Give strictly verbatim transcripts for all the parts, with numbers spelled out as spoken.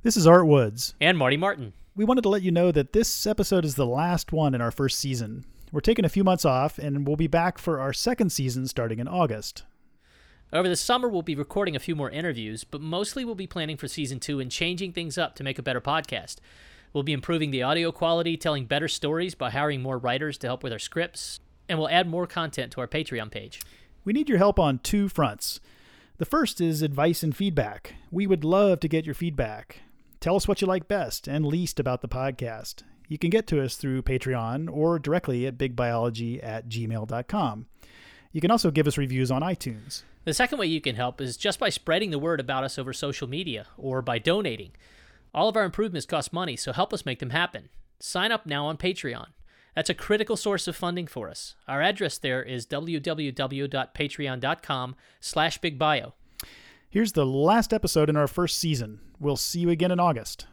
This is Art Woods. And Marty Martin. We wanted to let you know that this episode is the last one in our first season. We're taking a few months off, and we'll be back for our second season starting in August. Over the summer, we'll be recording a few more interviews, but mostly we'll be planning for season two and changing things up to make a better podcast. We'll be improving the audio quality, telling better stories by hiring more writers to help with our scripts, and we'll add more content to our Patreon page. We need your help on two fronts. The first is advice and feedback. We would love to get your feedback. Tell us what you like best and least about the podcast. You can get to us through Patreon or directly at bigbiology at gmail dot com. You can also give us reviews on iTunes. The second way you can help is just by spreading the word about us over social media or by donating. All of our improvements cost money, so help us make them happen. Sign up now on Patreon. That's a critical source of funding for us. Our address there is www.patreon.com slash bigbio. Here's the last episode in our first season. We'll see you again in August.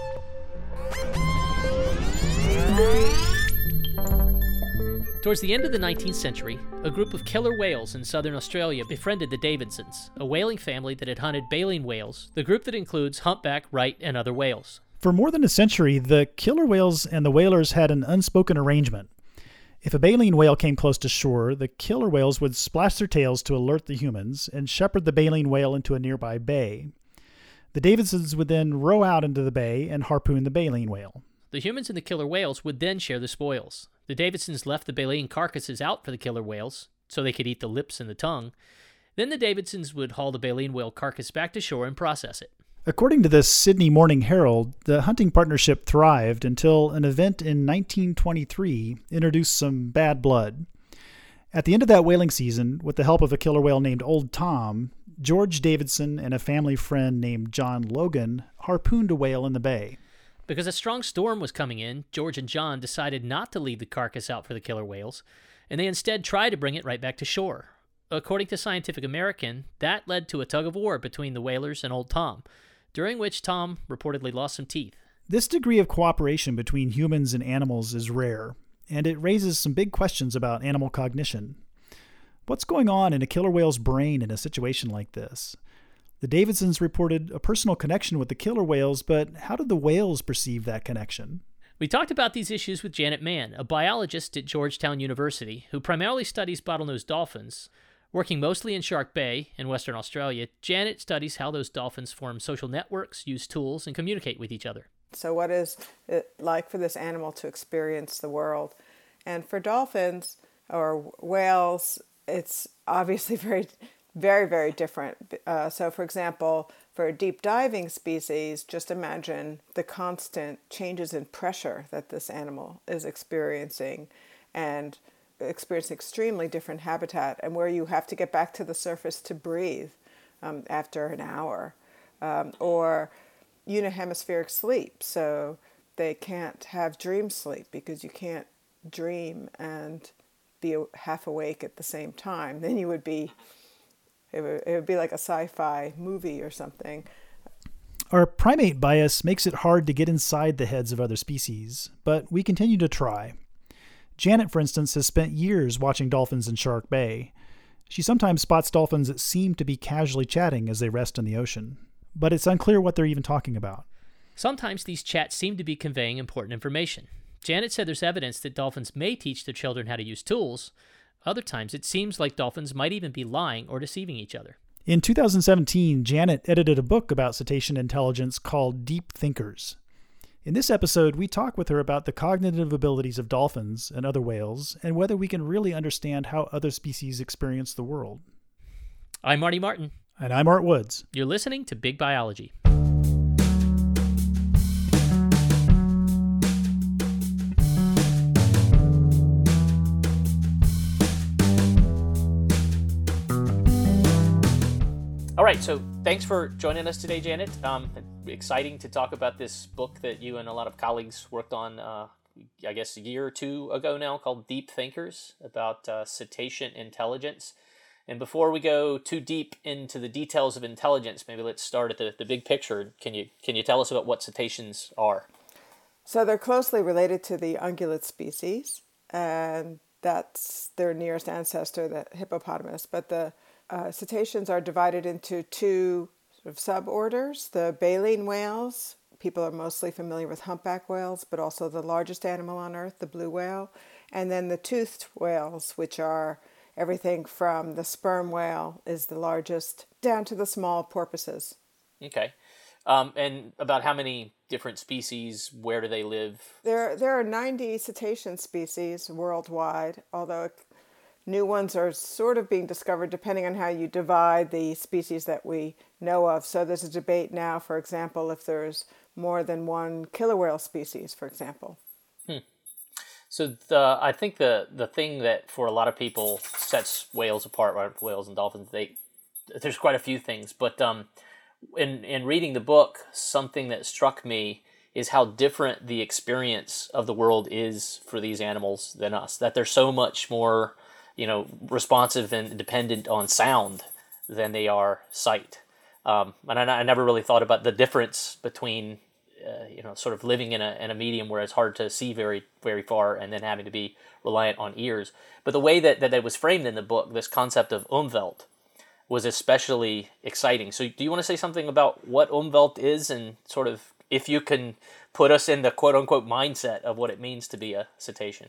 Towards the end of the nineteenth century, a group of killer whales in southern Australia befriended the Davidsons, a whaling family that had hunted baleen whales, the group that includes humpback, right, and other whales. For more than a century, the killer whales and the whalers had an unspoken arrangement. If a baleen whale came close to shore, the killer whales would splash their tails to alert the humans and shepherd the baleen whale into a nearby bay. The Davidsons would then row out into the bay and harpoon the baleen whale. The humans and the killer whales would then share the spoils. The Davidsons left the baleen carcasses out for the killer whales, so they could eat the lips and the tongue. Then the Davidsons would haul the baleen whale carcass back to shore and process it. According to the Sydney Morning Herald, the hunting partnership thrived until an event in nineteen twenty-three introduced some bad blood. At the end of that whaling season, with the help of a killer whale named Old Tom, George Davidson and a family friend named John Logan harpooned a whale in the bay. Because a strong storm was coming in, George and John decided not to leave the carcass out for the killer whales, and they instead tried to bring it right back to shore. According to Scientific American, that led to a tug-of-war between the whalers and Old Tom, during which Tom reportedly lost some teeth. This degree of cooperation between humans and animals is rare, and it raises some big questions about animal cognition. What's going on in a killer whale's brain in a situation like this? The Davidsons reported a personal connection with the killer whales, but how did the whales perceive that connection? We talked about these issues with Janet Mann, a biologist at Georgetown University who primarily studies bottlenose dolphins. Working mostly in Shark Bay in Western Australia, Janet studies how those dolphins form social networks, use tools, and communicate with each other. So what is it like for this animal to experience the world? And for dolphins or whales, it's obviously very, very, very different. Uh, so for example, for a deep diving species, just imagine the constant changes in pressure that this animal is experiencing and experience extremely different habitat, and where you have to get back to the surface to breathe um, after an hour, um, or unihemispheric sleep, so they can't have dream sleep because you can't dream and be half awake at the same time. Then you would be, it would, it would be like a sci-fi movie or something. Our primate bias makes it hard to get inside the heads of other species, but we continue to try. Janet, for instance, has spent years watching dolphins in Shark Bay. She sometimes spots dolphins that seem to be casually chatting as they rest in the ocean, but it's unclear what they're even talking about. Sometimes these chats seem to be conveying important information. Janet said there's evidence that dolphins may teach their children how to use tools. Other times it seems like dolphins might even be lying or deceiving each other. In two thousand seventeen, Janet edited a book about cetacean intelligence called Deep Thinkers. In this episode, we talk with her about the cognitive abilities of dolphins and other whales and whether we can really understand how other species experience the world. I'm Marty Martin. And I'm Art Woods. You're listening to Big Biology. All right, so thanks for joining us today, Janet. Um, exciting to talk about this book that you and a lot of colleagues worked on, uh, I guess, a year or two ago now, called Deep Thinkers, about uh, cetacean intelligence. And before we go too deep into the details of intelligence, maybe let's start at the, the big picture. Can you can you tell us about what cetaceans are? So they're closely related to the ungulate species, and that's their nearest ancestor, the hippopotamus. But the uh, cetaceans are divided into two sort of suborders: the baleen whales, people are mostly familiar with humpback whales, but also the largest animal on Earth, the blue whale, and then the toothed whales, which are everything from the sperm whale is the largest down to the small porpoises. Okay. Um, and about how many different species, where do they live? There, there are ninety cetacean species worldwide, although new ones are sort of being discovered depending on how you divide the species that we know of. So there's a debate now, for example, if there's more than one killer whale species, for example. Hmm. So the I think the the thing that for a lot of people sets whales apart, right, whales and dolphins, they there's quite a few things, but um, in in reading the book, something that struck me is how different the experience of the world is for these animals than us. That they're so much more, you know, responsive and dependent on sound than they are sight. Um, and I, I never really thought about the difference between, uh, you know, sort of living in a in a medium where it's hard to see very very far, and then having to be reliant on ears. But the way that that it was framed in the book, this concept of Umwelt, was especially exciting. So, do you want to say something about what Umwelt is, and sort of if you can put us in the quote unquote mindset of what it means to be a cetacean?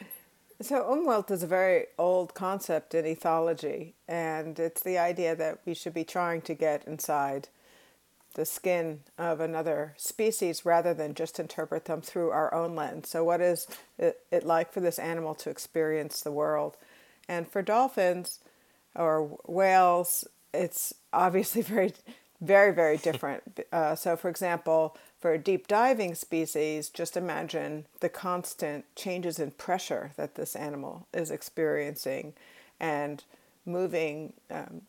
So Umwelt is a very old concept in ethology, and it's the idea that we should be trying to get inside the skin of another species rather than just interpret them through our own lens. So what is it, it like for this animal to experience the world? And for dolphins or whales, it's obviously very, very, very different. Uh, so for example, for a deep diving species, just imagine the constant changes in pressure that this animal is experiencing and moving um,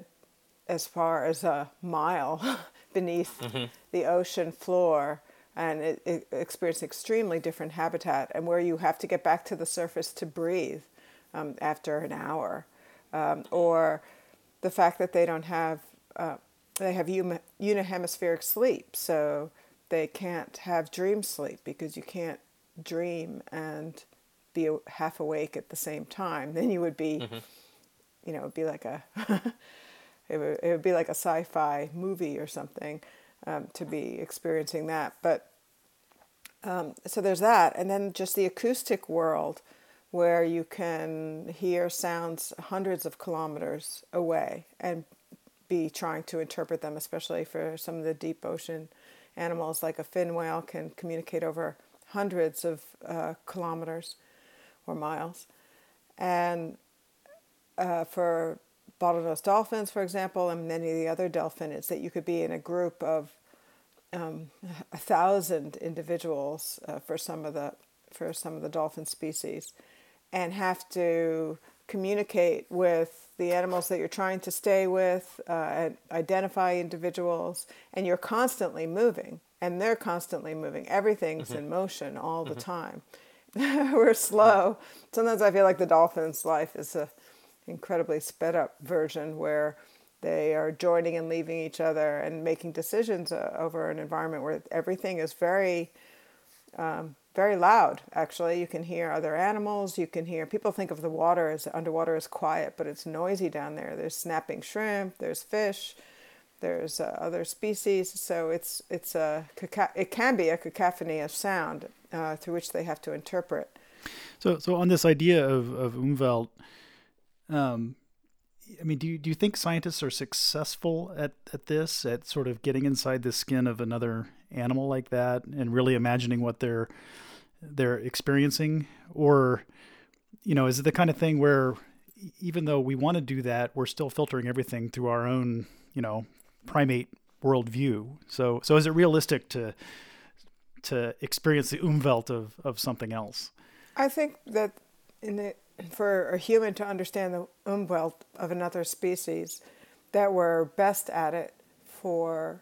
as far as a mile beneath mm-hmm. the ocean floor, and it, it experiencing extremely different habitat, and where you have to get back to the surface to breathe um, after an hour. Um, or the fact that they don't have, uh, they have uni- unihemispheric sleep, so they can't have dream sleep because you can't dream and be half awake at the same time. Then you would be, mm-hmm. you know, it would be like a, it, would, it would be like a sci-fi movie or something um, to be experiencing that. But um, so there's that, and then just the acoustic world, where you can hear sounds hundreds of kilometers away and be trying to interpret them, especially for some of the deep ocean animals like a fin whale can communicate over hundreds of uh, kilometers or miles. And uh, for bottlenose dolphins, for example, and many of the other delphinids, that you could be in a group of um, a thousand individuals uh, for some of the for some of the dolphin species, and have to communicate with the animals that you're trying to stay with, uh, and identify individuals, and you're constantly moving, and they're constantly moving. Everything's mm-hmm. in motion all mm-hmm. the time. We're slow. Sometimes I feel like the dolphin's life is a incredibly sped up version where they are joining and leaving each other and making decisions uh, over an environment where everything is very um, very loud. Actually, you can hear other animals. You can hear, people think of the water as underwater as quiet, but it's noisy down there. There's snapping shrimp, there's fish, there's uh, other species. So it's it's a it can be a cacophony of sound uh, through which they have to interpret. So so on this idea of of Umwelt, um, I mean, do you do you think scientists are successful at, at this, at sort of getting inside the skin of another animal like that and really imagining what they're they're experiencing? Or, you know, is it the kind of thing where even though we want to do that, we're still filtering everything through our own, you know, primate worldview? So so is it realistic to to experience the Umwelt of, of something else? I think that in the for a human to understand the Umwelt of another species, that we're best at it for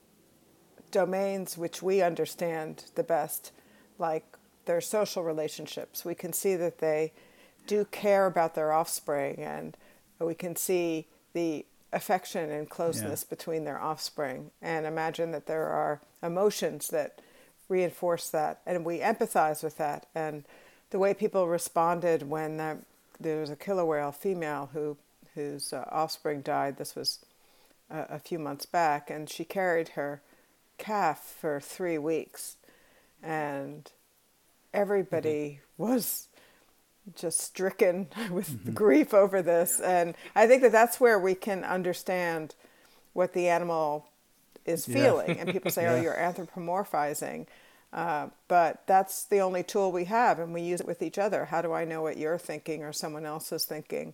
domains which we understand the best, like their social relationships. We can see that they do care about their offspring, and we can see the affection and closeness yeah. between their offspring, and imagine that there are emotions that reinforce that, and we empathize with that. And the way people responded when uh, there was a killer whale female who whose uh, offspring died. This was uh, a few months back, and she carried her calf for three weeks. And everybody mm-hmm. was just stricken with mm-hmm. grief over this. And I think that that's where we can understand what the animal is feeling. Yeah. And people say, yeah. oh, you're anthropomorphizing. Uh, but that's the only tool we have, and we use it with each other. How do I know what you're thinking or someone else is thinking?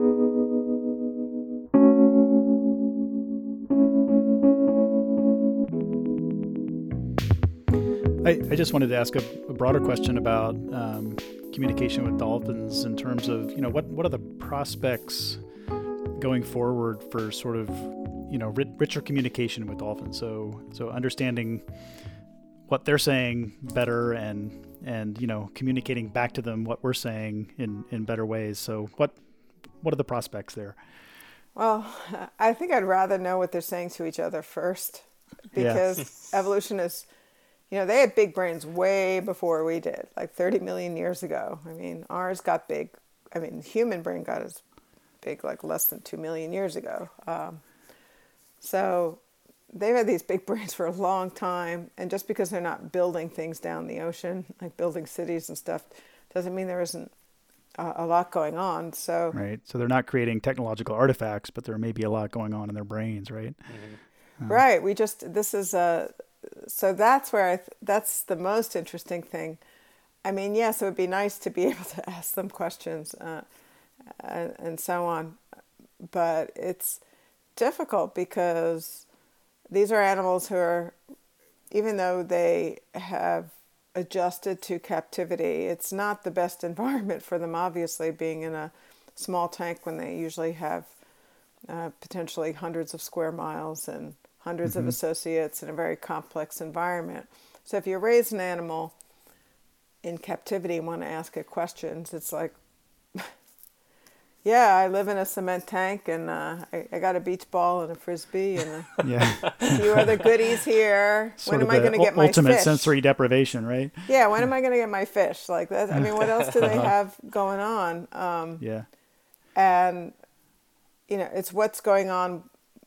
I, I just wanted to ask a, a broader question about um, communication with dolphins in terms of, you know, what, what are the prospects going forward for sort of, you know, ri- richer communication with dolphins? So, so understanding what they're saying better and, and, you know, communicating back to them what we're saying in, in better ways. So what, what are the prospects there? Well, I think I'd rather know what they're saying to each other first, because yeah. evolution is, you know, they had big brains way before we did, like thirty million years ago. I mean, ours got big. I mean, human brain got as big like less than two million years ago. Um, so they've had these big brains for a long time. And just because they're not building things down the ocean, like building cities and stuff, doesn't mean there isn't a, a lot going on. So right. So they're not creating technological artifacts, but there may be a lot going on in their brains, right? Mm-hmm. Uh, right. We just, this is a, so that's where I, th- that's the most interesting thing. I mean, yes, it would be nice to be able to ask them questions uh, and, and so on, but it's difficult because these are animals who are, even though they have adjusted to captivity, it's not the best environment for them, obviously, being in a small tank when they usually have uh, potentially hundreds of square miles and hundreds mm-hmm. of associates in a very complex environment. So if you raise an animal in captivity and want to ask it questions, it's like, yeah, I live in a cement tank and uh, I, I got a beach ball and a frisbee and a yeah. few other goodies here. Sort when am I going to get my ultimate fish? Sensory deprivation, right? Yeah, when am I going to get my fish? Like that. I mean, what else do they have going on? Um, yeah. And, you know, it's what's going on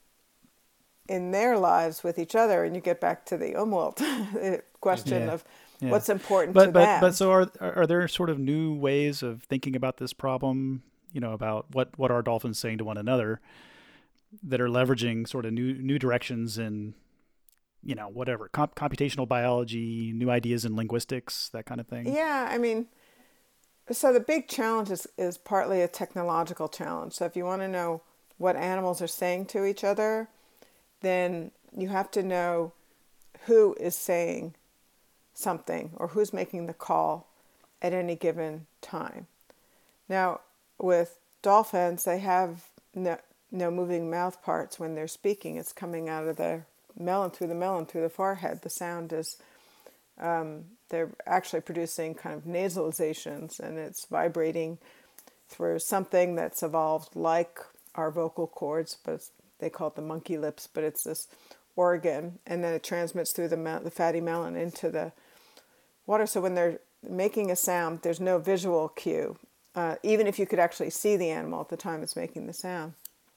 in their lives with each other, and you get back to the Umwelt question yeah, of yeah. what's important but, to but, them. But so are are there sort of new ways of thinking about this problem, you know, about what, what are dolphins saying to one another that are leveraging sort of new new directions in, you know, whatever, comp- computational biology, new ideas in linguistics, that kind of thing? Yeah, I mean, so the big challenge is, is partly a technological challenge. So if you want to know what animals are saying to each other, then you have to know who is saying something or who's making the call at any given time. Now, with dolphins, they have no, no moving mouth parts when they're speaking. It's coming out of the melon, through the melon, through the forehead. The sound is, um, they're actually producing kind of nasalizations, and it's vibrating through something that's evolved like our vocal cords, but it's, they call it the monkey lips, but it's this organ, and then it transmits through the, mel- the fatty melon into the water. So when they're making a sound, there's no visual cue, uh, even if you could actually see the animal at the time it's making the sound.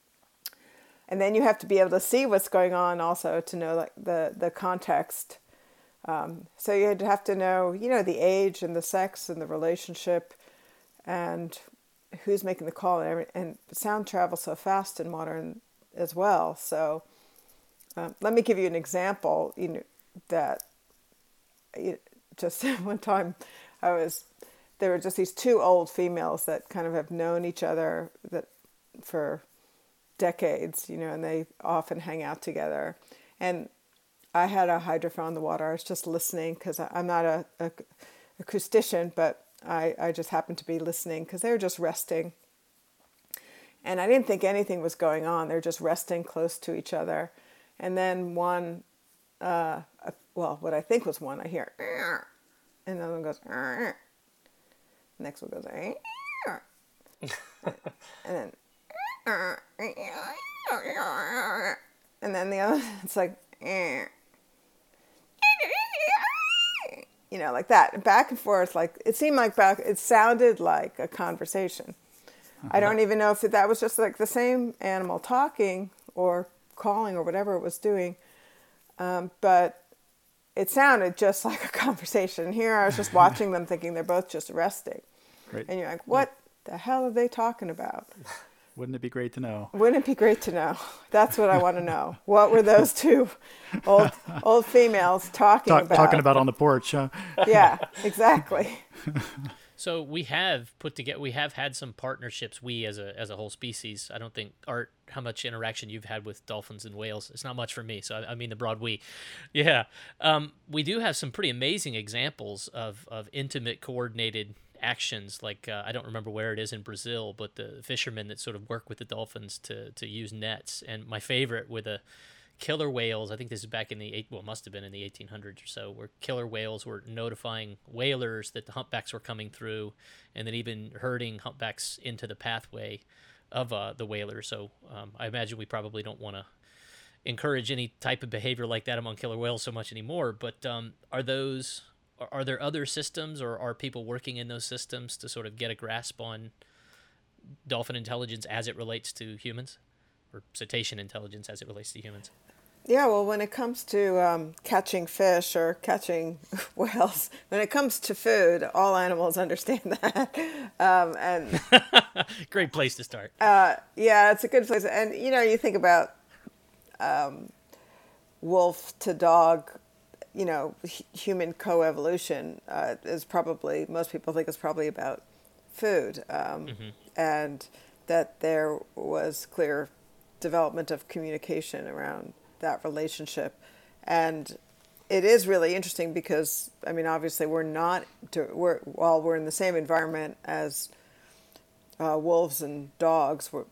And then you have to be able to see what's going on also to know like the, the context. Um, so you'd have to know, you know, the age and the sex and the relationship and who's making the call. And, every, and sound travels so fast in water and, as well. So um, let me give you an example. You know, that you, just one time I was, there were just these two old females that kind of have known each other that for decades, you know, and they often hang out together. And I had a hydrophone in the water. I was just listening because I'm not a, a acoustician, but I, I just happened to be listening because they were just resting. And I didn't think anything was going on. They're just resting close to each other. And then one, uh, well, what I think was one, I hear, and the other one goes, next one goes, and then, and then the other, it's like, you know, like that, back and forth. Like it seemed like back, it sounded like a conversation. I don't even know if that was just like the same animal talking or calling or whatever it was doing. Um, but it sounded just like a conversation. Here I was just watching them thinking they're both just resting. Right. And you're like, what the hell are they talking about? Wouldn't it be great to know? Wouldn't it be great to know? That's what I want to know. What were those two old old females talking Talk, about? Talking about on the porch, huh? Yeah, exactly. So we have put together, we have had some partnerships, we as a as a whole species. I don't think, Art, how much interaction you've had with dolphins and whales. It's not much for me, so I, I mean the broad we. Yeah. Um, we do have some pretty amazing examples of, of intimate, coordinated actions. Like, uh, I don't remember where it is in Brazil, but the fishermen that sort of work with the dolphins to, to use nets. And my favorite with a killer whales, I think this is back in the eight, well, it must have been in the eighteen hundreds or so, where killer whales were notifying whalers that the humpbacks were coming through, and then even herding humpbacks into the pathway of uh, the whalers. So um, I imagine we probably don't want to encourage any type of behavior like that among killer whales so much anymore. But um, are those are there other systems, or are people working in those systems to sort of get a grasp on dolphin intelligence as it relates to humans, or cetacean intelligence as it relates to humans? Yeah, well, when it comes to um, catching fish or catching whales, when it comes to food, all animals understand that. Um, and Great place to start. Uh, yeah, it's a good place. And, you know, you think about um, wolf to dog, you know, h- human coevolution uh, is probably, most people think it's probably about food. Um, mm-hmm. And that there was clear development of communication around that relationship. And it is really interesting because, I mean, obviously we're not, we're, while we're in the same environment as uh, wolves and dogs, we're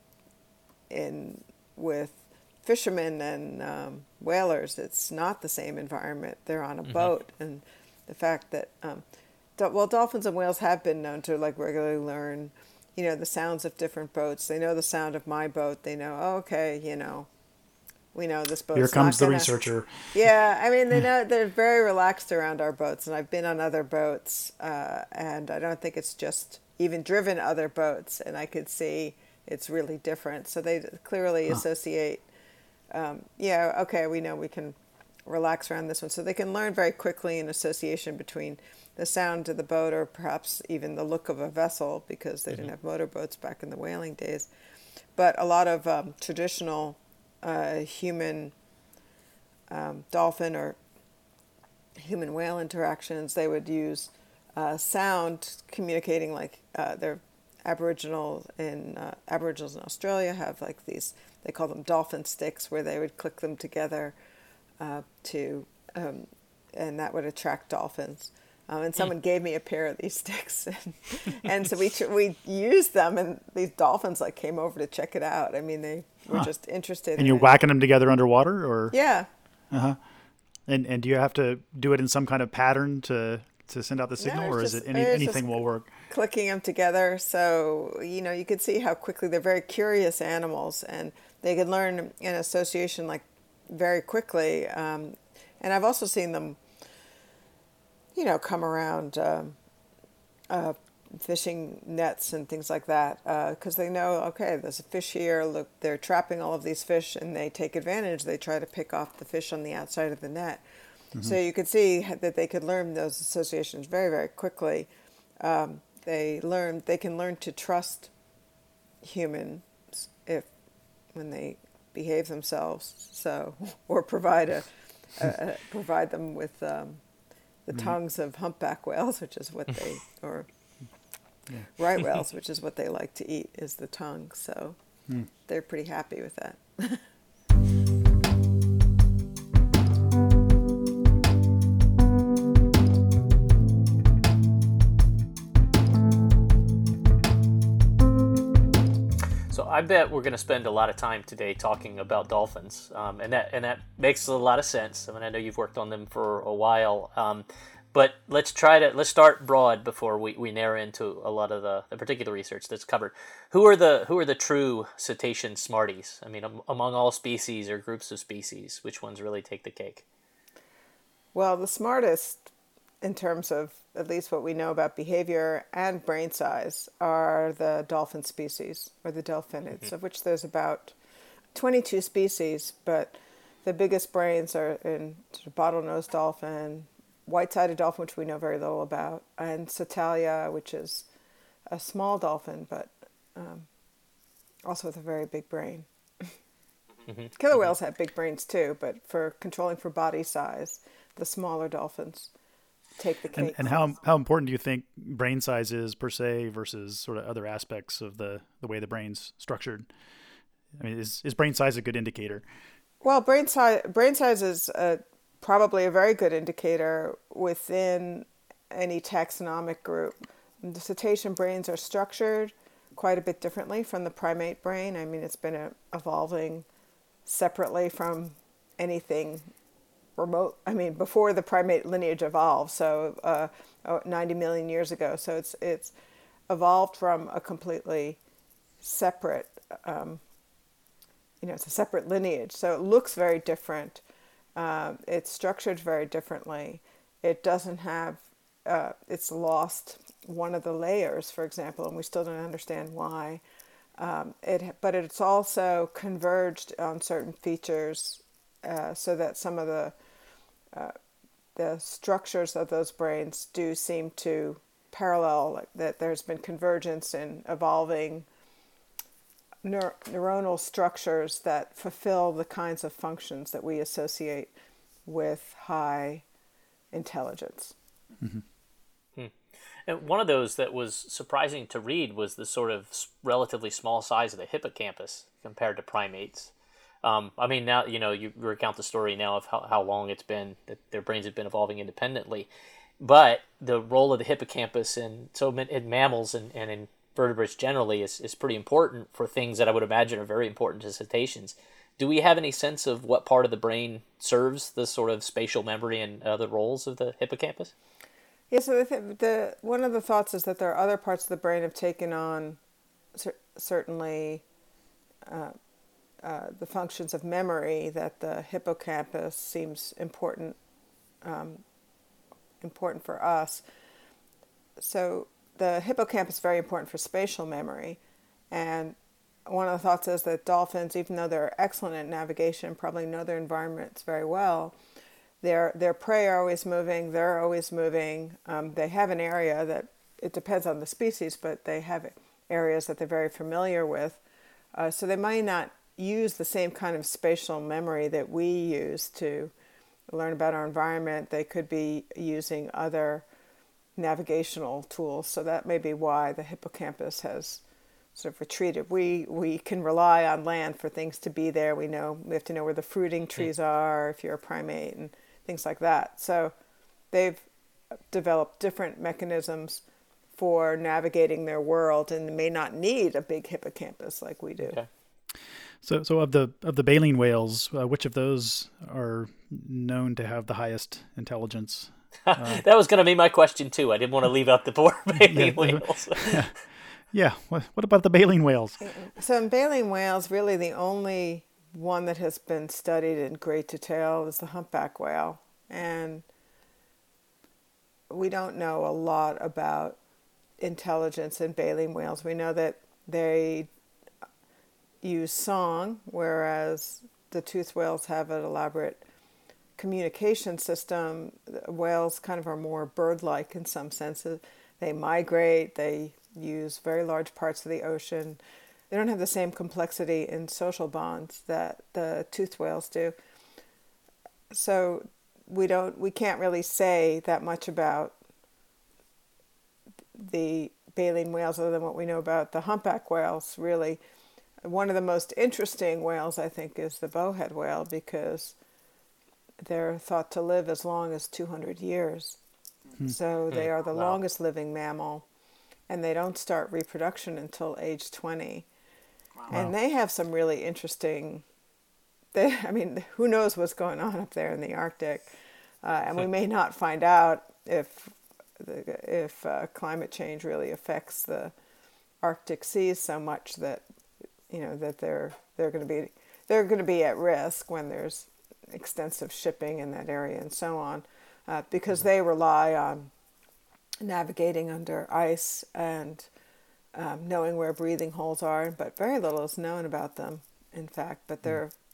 in with fishermen and um, whalers, it's not the same environment. They're on a mm-hmm. boat. And the fact that, um, do, well, dolphins and whales have been known to like regularly learn, you know, the sounds of different boats. They know the sound of my boat. They know, oh, okay, you know, we know this boat. Here comes the gonna... researcher. Yeah, I mean, they know they're very relaxed around our boats, and I've been on other boats, uh, and I don't think it's just even driven other boats, and I could see it's really different. So they clearly huh. associate. Um, yeah, okay, we know we can relax around this one, so they can learn very quickly an association between the sound of the boat, or perhaps even the look of a vessel, because they mm-hmm. didn't have motorboats back in the whaling days. But a lot of um, traditional uh, human um, dolphin or human whale interactions, they would use uh, sound communicating, like uh, they're Aboriginal in uh, Aboriginals in Australia have like these, they call them dolphin sticks, where they would click them together uh, to, um, and that would attract dolphins. Um, and someone gave me a pair of these sticks, and, and so we we used them, and these dolphins like came over to check it out. I mean, they were huh. just interested. And in you're it. whacking them together underwater, or yeah. Uh huh. And and do you have to do it in some kind of pattern to to send out the signal, no, or just, is it any, anything will work? Clicking them together, so you know you could see how quickly they're very curious animals, and they can learn an association like very quickly. Um, and I've also seen them, you know, come around uh, uh, fishing nets and things like that, because uh, they know, okay, there's a fish here. Look, they're trapping all of these fish, and they take advantage. They try to pick off the fish on the outside of the net. Mm-hmm. So you could see that they could learn those associations very, very quickly. Um, they learn they can learn to trust humans if when they behave themselves. So or provide a, a, a provide them with. Um, the mm. tongues of humpback whales, which is what they, or yeah. right whales, which is what they like to eat, is the tongue. So mm. they're pretty happy with that. So I bet we're going to spend a lot of time today talking about dolphins, um, and that and that makes a lot of sense. I mean, I know you've worked on them for a while, um, but let's try to let's start broad before we, we narrow into a lot of the, the particular research that's covered. Who are the who are the true cetacean smarties? I mean, um, among all species or groups of species, which ones really take the cake? Well, the smartest, in terms of at least what we know about behavior and brain size, are the dolphin species, or the delphinids, mm-hmm. of which there's about twenty-two species, but the biggest brains are in sort of bottlenose dolphin, white-sided dolphin, which we know very little about, and Satalia, which is a small dolphin, but um, also with a very big brain. Mm-hmm. Killer whales have big brains too, but for controlling for body size, the smaller dolphins take the cake. And, and how how important do you think brain size is per se versus sort of other aspects of the, the way the brain's structured? I mean, is is brain size a good indicator? Well, brain size brain size is a, probably a very good indicator within any taxonomic group. The cetacean brains are structured quite a bit differently from the primate brain. I mean, it's been a, evolving separately from anything remote. I mean, before the primate lineage evolved, so uh, ninety million years ago. So it's it's evolved from a completely separate, um, you know, it's a separate lineage. So it looks very different. Um, it's structured very differently. It doesn't have, uh, it's lost one of the layers, for example, and we still don't understand why. Um, it, but it's also converged on certain features uh, so that some of the uh, the structures of those brains do seem to parallel, like that there's been convergence in evolving neur- neuronal structures that fulfill the kinds of functions that we associate with high intelligence. Mm-hmm. And one of those that was surprising to read was the sort of relatively small size of the hippocampus compared to primates. Um, I mean, now, you know, you recount the story now of how, how long it's been that their brains have been evolving independently. But the role of the hippocampus in, so in mammals and, and in vertebrates generally is, is pretty important for things that I would imagine are very important to cetaceans. Do we have any sense of what part of the brain serves the sort of spatial memory and other roles of the hippocampus? Yeah, so the, the one of the thoughts is that there are other parts of the brain have taken on cer- certainly uh, uh, the functions of memory, that the hippocampus seems important um, important for us. So the hippocampus is very important for spatial memory, and one of the thoughts is that dolphins, even though they're excellent at navigation, probably know their environments very well. Their their prey are always moving. They're always moving. Um, they have an area that, it depends on the species, but they have areas that they're very familiar with. Uh, so they might not use the same kind of spatial memory that we use to learn about our environment. They could be using other navigational tools. So that may be why the hippocampus has sort of retreated. We we can rely on land for things to be there. We know we have to know where the fruiting trees are if you're a primate and things like that. So they've developed different mechanisms for navigating their world and may not need a big hippocampus like we do. Okay. So, so of the of the baleen whales, uh, which of those are known to have the highest intelligence? Uh, that was going to be my question too. I didn't want to leave out the poor baleen yeah, whales. yeah, yeah. What, what about the baleen whales? So in baleen whales, really the only one that has been studied in great detail is the humpback whale, and we don't know a lot about intelligence in baleen whales. We know that they use song, whereas the toothed whales have an elaborate communication system. The whales kind of are more bird-like in some senses. They migrate, they use very large parts of the ocean. They don't have the same complexity in social bonds that the toothed whales do. So we don't, we can't really say that much about the baleen whales other than what we know about the humpback whales, really. One of the most interesting whales, I think, is the bowhead whale, because they're thought to live as long as two hundred years. Mm-hmm. So they are the wow. longest living mammal, and they don't start reproduction until age twenty. Wow. And they have some really interesting, they, I mean, who knows what's going on up there in the Arctic. Uh, and we may not find out if if uh, climate change really affects the Arctic seas so much that, you know, that they're they're going to be they're going to be at risk when there's extensive shipping in that area and so on, uh, because mm-hmm. they rely on navigating under ice and um, knowing where breathing holes are. But very little is known about them, in fact. But they're mm-hmm.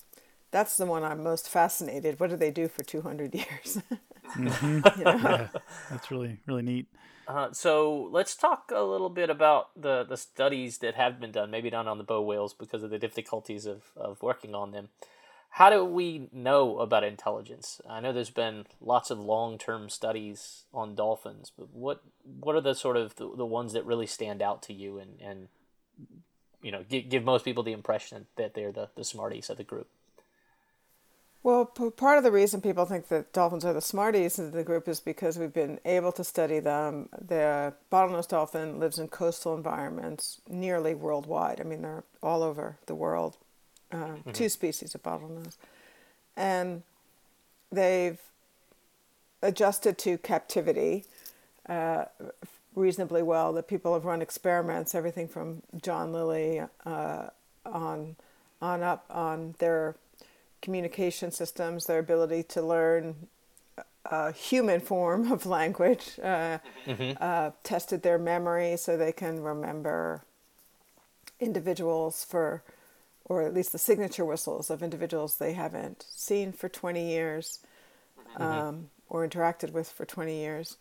that's the one I'm most fascinated. What do they do for two hundred years? Mm-hmm. You know? Yeah, that's really, really neat. Uh, so let's talk a little bit about the, the studies that have been done, maybe not on the bow whales because of the difficulties of, of working on them. How do we know about intelligence? I know there's been lots of long-term studies on dolphins, but what what are the sort of the, the ones that really stand out to you and, and you know give, give most people the impression that they're the, the smarties of the group? Well, p- part of the reason people think that dolphins are the smarties of the group is because we've been able to study them. The bottlenose dolphin lives in coastal environments nearly worldwide. I mean, they're all over the world. Uh, mm-hmm. Two species of bottlenose. And they've adjusted to captivity uh, reasonably well. That people have run experiments, everything from John Lilly uh, on, on up on their communication systems, their ability to learn a human form of language, uh, mm-hmm. uh, tested their memory so they can remember individuals for, or at least the signature whistles of individuals they haven't seen for twenty years um, mm-hmm. or interacted with for twenty years.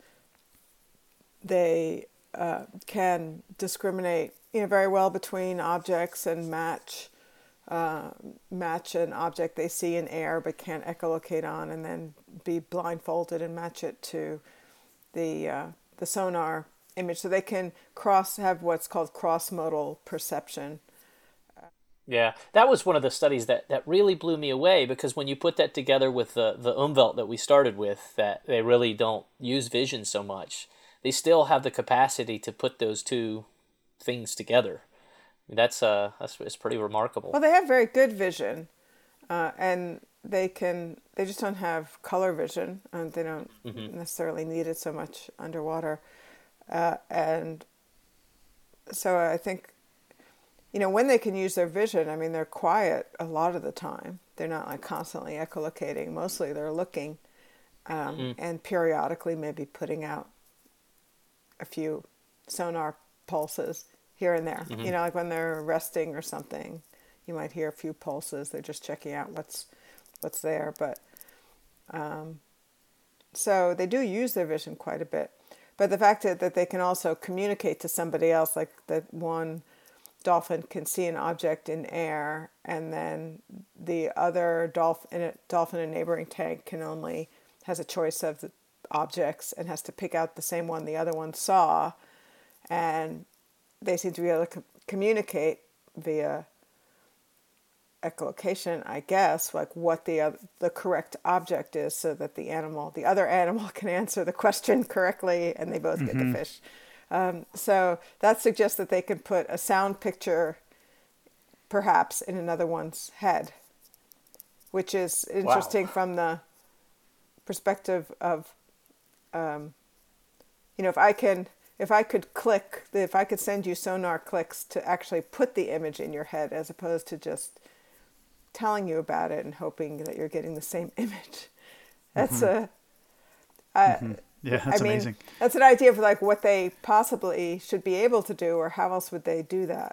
They uh, can discriminate, you know, very well between objects and match Uh, match an object they see in air but can't echolocate on, and then be blindfolded and match it to the uh, the sonar image. So they can cross have what's called cross-modal perception. Yeah, that was one of the studies that, that really blew me away, because when you put that together with the, the umvelt that we started with, that they really don't use vision so much, they still have the capacity to put those two things together. That's uh, that's it's pretty remarkable. Well, they have very good vision, uh, and they can. They just don't have color vision, and they don't mm-hmm. necessarily need it so much underwater. Uh, and so I think, you know, when they can use their vision, I mean, they're quiet a lot of the time. They're not like constantly echolocating. Mostly, they're looking, um, mm. and periodically maybe putting out a few sonar pulses here and there. Mm-hmm. You know, like when they're resting or something, you might hear a few pulses. They're just checking out what's what's there. But um, so they do use their vision quite a bit. But the fact that, that they can also communicate to somebody else, like that one dolphin can see an object in air, and then the other dolphin, a dolphin in a neighboring tank can only, has a choice of the objects and has to pick out the same one the other one saw. And they seem to be able to co- communicate via echolocation, I guess, like what the uh, the correct object is, so that the animal, the other animal, can answer the question correctly, and they both mm-hmm. get the fish. Um, so that suggests that they can put a sound picture, perhaps, in another one's head, which is interesting wow. from the perspective of, um, you know, if I can. If I could click, if I could send you sonar clicks to actually put the image in your head, as opposed to just telling you about it and hoping that you're getting the same image. That's mm-hmm. a, uh, mm-hmm. yeah, that's I mean, amazing. That's an idea of like what they possibly should be able to do, or how else would they do that?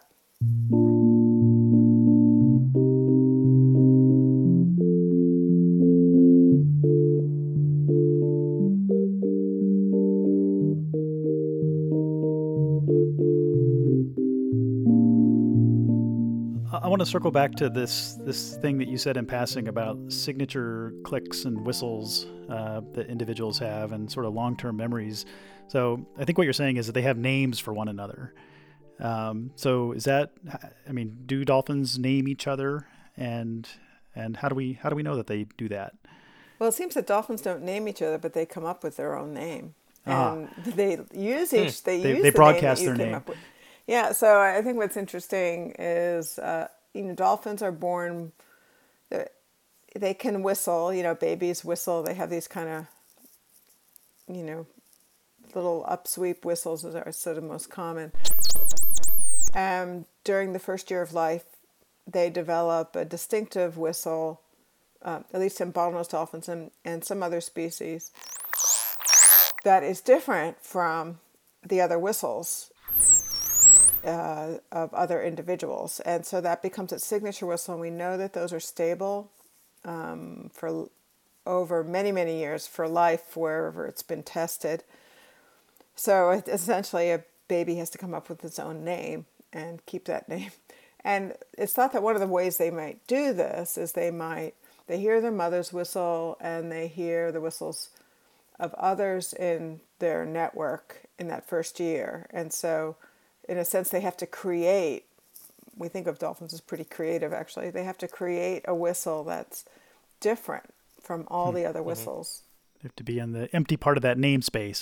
I want to circle back to this this thing that you said in passing about signature clicks and whistles uh, that individuals have, and sort of long-term memories. So I think what you're saying is that they have names for one another. Um, so is that, I mean, do dolphins name each other, and and how do we how do we know that they do that? Well, it seems that dolphins don't name each other, but they come up with their own name, and ah. they use each they, they use they the broadcast name that you their came name. Up with. Yeah, so I think what's interesting is, uh, you know, dolphins are born, they can whistle, you know, babies whistle. They have these kind of, you know, little upsweep whistles that are sort of most common. Um, during the first year of life, they develop a distinctive whistle, uh, at least in bottlenose dolphins and, and some other species, that is different from the other whistles Uh, of other individuals. And so that becomes its signature whistle, and we know that those are stable um, for over many, many years for life wherever it's been tested. So it, essentially a baby has to come up with its own name and keep that name. And it's thought that one of the ways they might do this is they might, they hear their mother's whistle and they hear the whistles of others in their network in that first year. And so in a sense they have to create, we think of dolphins as pretty creative actually, they have to create a whistle that's different from all the other whistles. They have to be in the empty part of that namespace,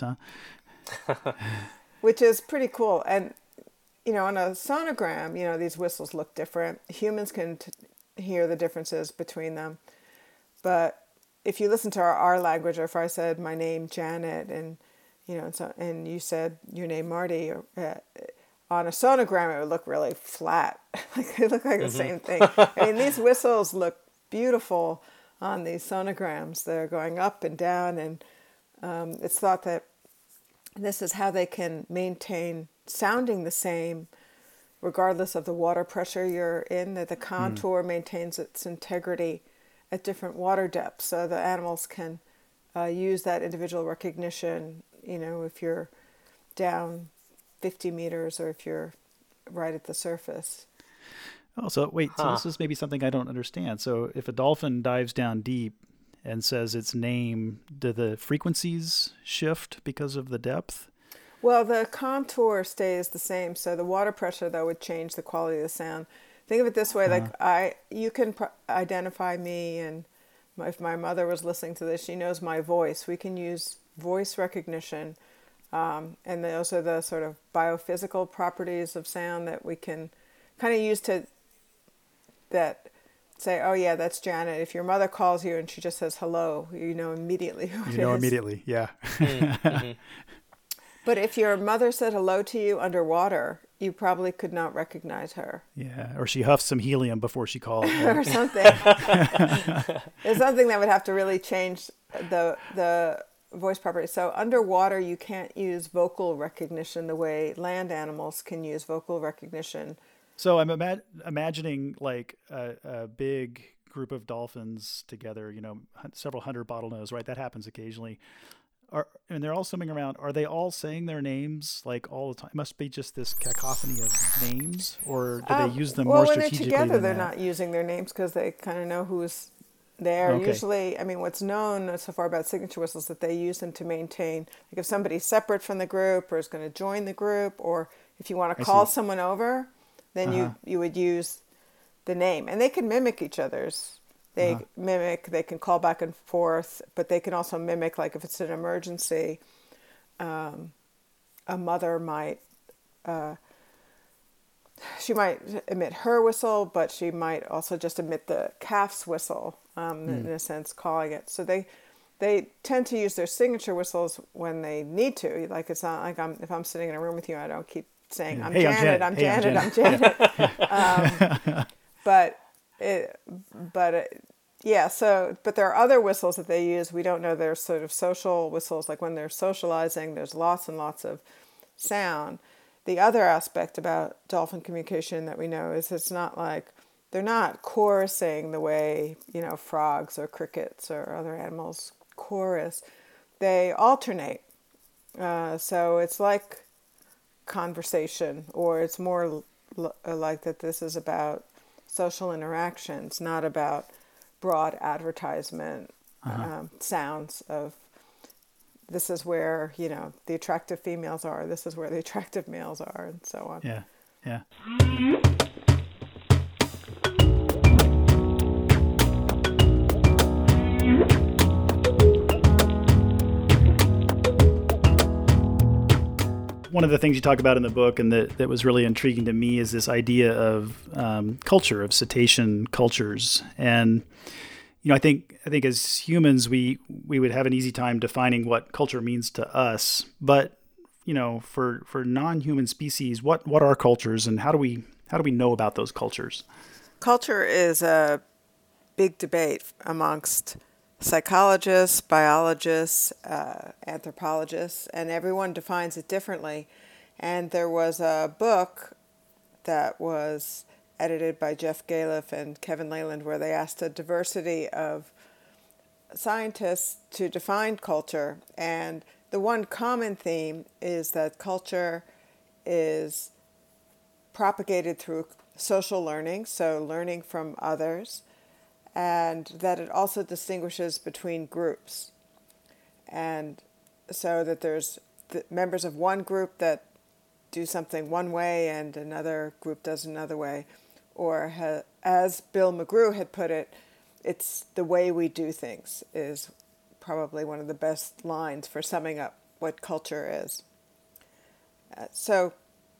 huh? Which is pretty cool. And, you know, on a sonogram, you know, these whistles look different. Humans can t- hear the differences between them. But if you listen to our, our language, or if I said my name Janet and, you know, and, so, and you said your name Marty, or, uh, on a sonogram, it would look really flat. Like they look like mm-hmm. the same thing. I mean, these whistles look beautiful on these sonograms. They're going up and down, and um, it's thought that this is how they can maintain sounding the same regardless of the water pressure you're in, that the contour mm. maintains its integrity at different water depths, so the animals can uh, use that individual recognition, you know, if you're down fifty meters or if you're right at the surface. Oh, so wait, huh. so this is maybe something I don't understand. So if a dolphin dives down deep and says its name, do the frequencies shift because of the depth? Well, the contour stays the same. So the water pressure, though, would change the quality of the sound. Think of it this way, like uh-huh. I, you can pr- identify me, and my, if my mother was listening to this, she knows my voice. We can use voice recognition, um, and those are the sort of biophysical properties of sound that we can kind of use to, that say, oh yeah, that's Janet. If your mother calls you and she just says hello, you know immediately who it is. You know immediately, yeah. mm-hmm. But if your mother said hello to you underwater, you probably could not recognize her. Yeah, or she huffs some helium before she calls. Or something. It's something that would have to really change the the voice property. So underwater, you can't use vocal recognition the way land animals can use vocal recognition. So I'm ima- imagining like a, a big group of dolphins together, you know, several hundred bottlenose, right? That happens occasionally. Are, and they're all swimming around. Are they all saying their names like all the time? It must be just this cacophony of names, or do um, they use them well, more when strategically? Well, when they're together, than they're that? not using their names because they kind of know who's there. Okay. Usually, I mean, what's known so far about signature whistles is that they use them to maintain, like if somebody's separate from the group or is going to join the group, or if you want to call someone over, then uh-huh. you you would use the name. And they can mimic each other's. They uh-huh. mimic, they can call back and forth, but they can also mimic, like if it's an emergency, um, a mother might, uh, she might emit her whistle, but she might also just emit the calf's whistle, um, mm. in a sense, calling it. So they they tend to use their signature whistles when they need to. Like it's not like I'm if I'm sitting in a room with you, I don't keep saying, I'm, hey, Janet, I'm Janet, I'm Janet, hey, I'm Janet, I'm Janet. um, but it, but it, yeah, so, but there are other whistles that they use. We don't know they're sort of social whistles, like when they're socializing, there's lots and lots of sound. The other aspect about dolphin communication that we know is it's not like, they're not chorusing the way, you know, frogs or crickets or other animals chorus. They alternate. Uh, so it's like conversation, or it's more l- like that this is about social interactions, not about broad advertisement uh-huh. um, sounds of this is where, you know, the attractive females are, this is where the attractive males are, and so on. Yeah, yeah. One of the things you talk about in the book and that, that was really intriguing to me is this idea of um, culture, of cetacean cultures. And, you know, I think I think as humans, we, we would have an easy time defining what culture means to us. But, you know, for, for non-human species, what, what are cultures, and how do we how do we know about those cultures? Culture is a big debate amongst psychologists, biologists, uh, anthropologists, and everyone defines it differently. And there was a book that was edited by Jeff Galef and Kevin Leyland, where they asked a diversity of scientists to define culture. And the one common theme is that culture is propagated through social learning, so learning from others, and that it also distinguishes between groups. And so that there's the members of one group that do something one way and another group does another way. Or ha- as Bill McGrew had put it, it's the way we do things is probably one of the best lines for summing up what culture is. Uh, so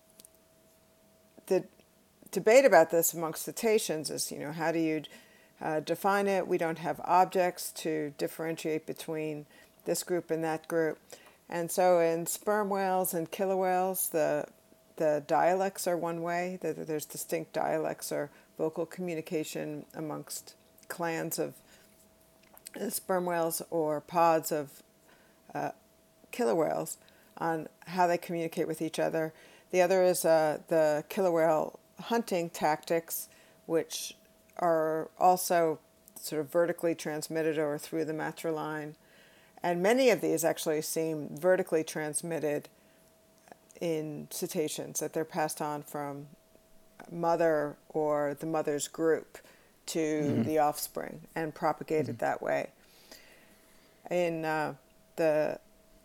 the debate about this amongst cetaceans is, you know, how do you uh, define it? We don't have objects to differentiate between this group and that group. And so in sperm whales and killer whales, the the dialects are one way. There's distinct dialects or vocal communication amongst clans of sperm whales or pods of uh, killer whales on how they communicate with each other. The other is uh, the killer whale hunting tactics, which are also sort of vertically transmitted or through the matriline. And many of these actually seem vertically transmitted in cetaceans, that they're passed on from mother or the mother's group to mm-hmm. the offspring and propagated mm-hmm. that way. In uh, the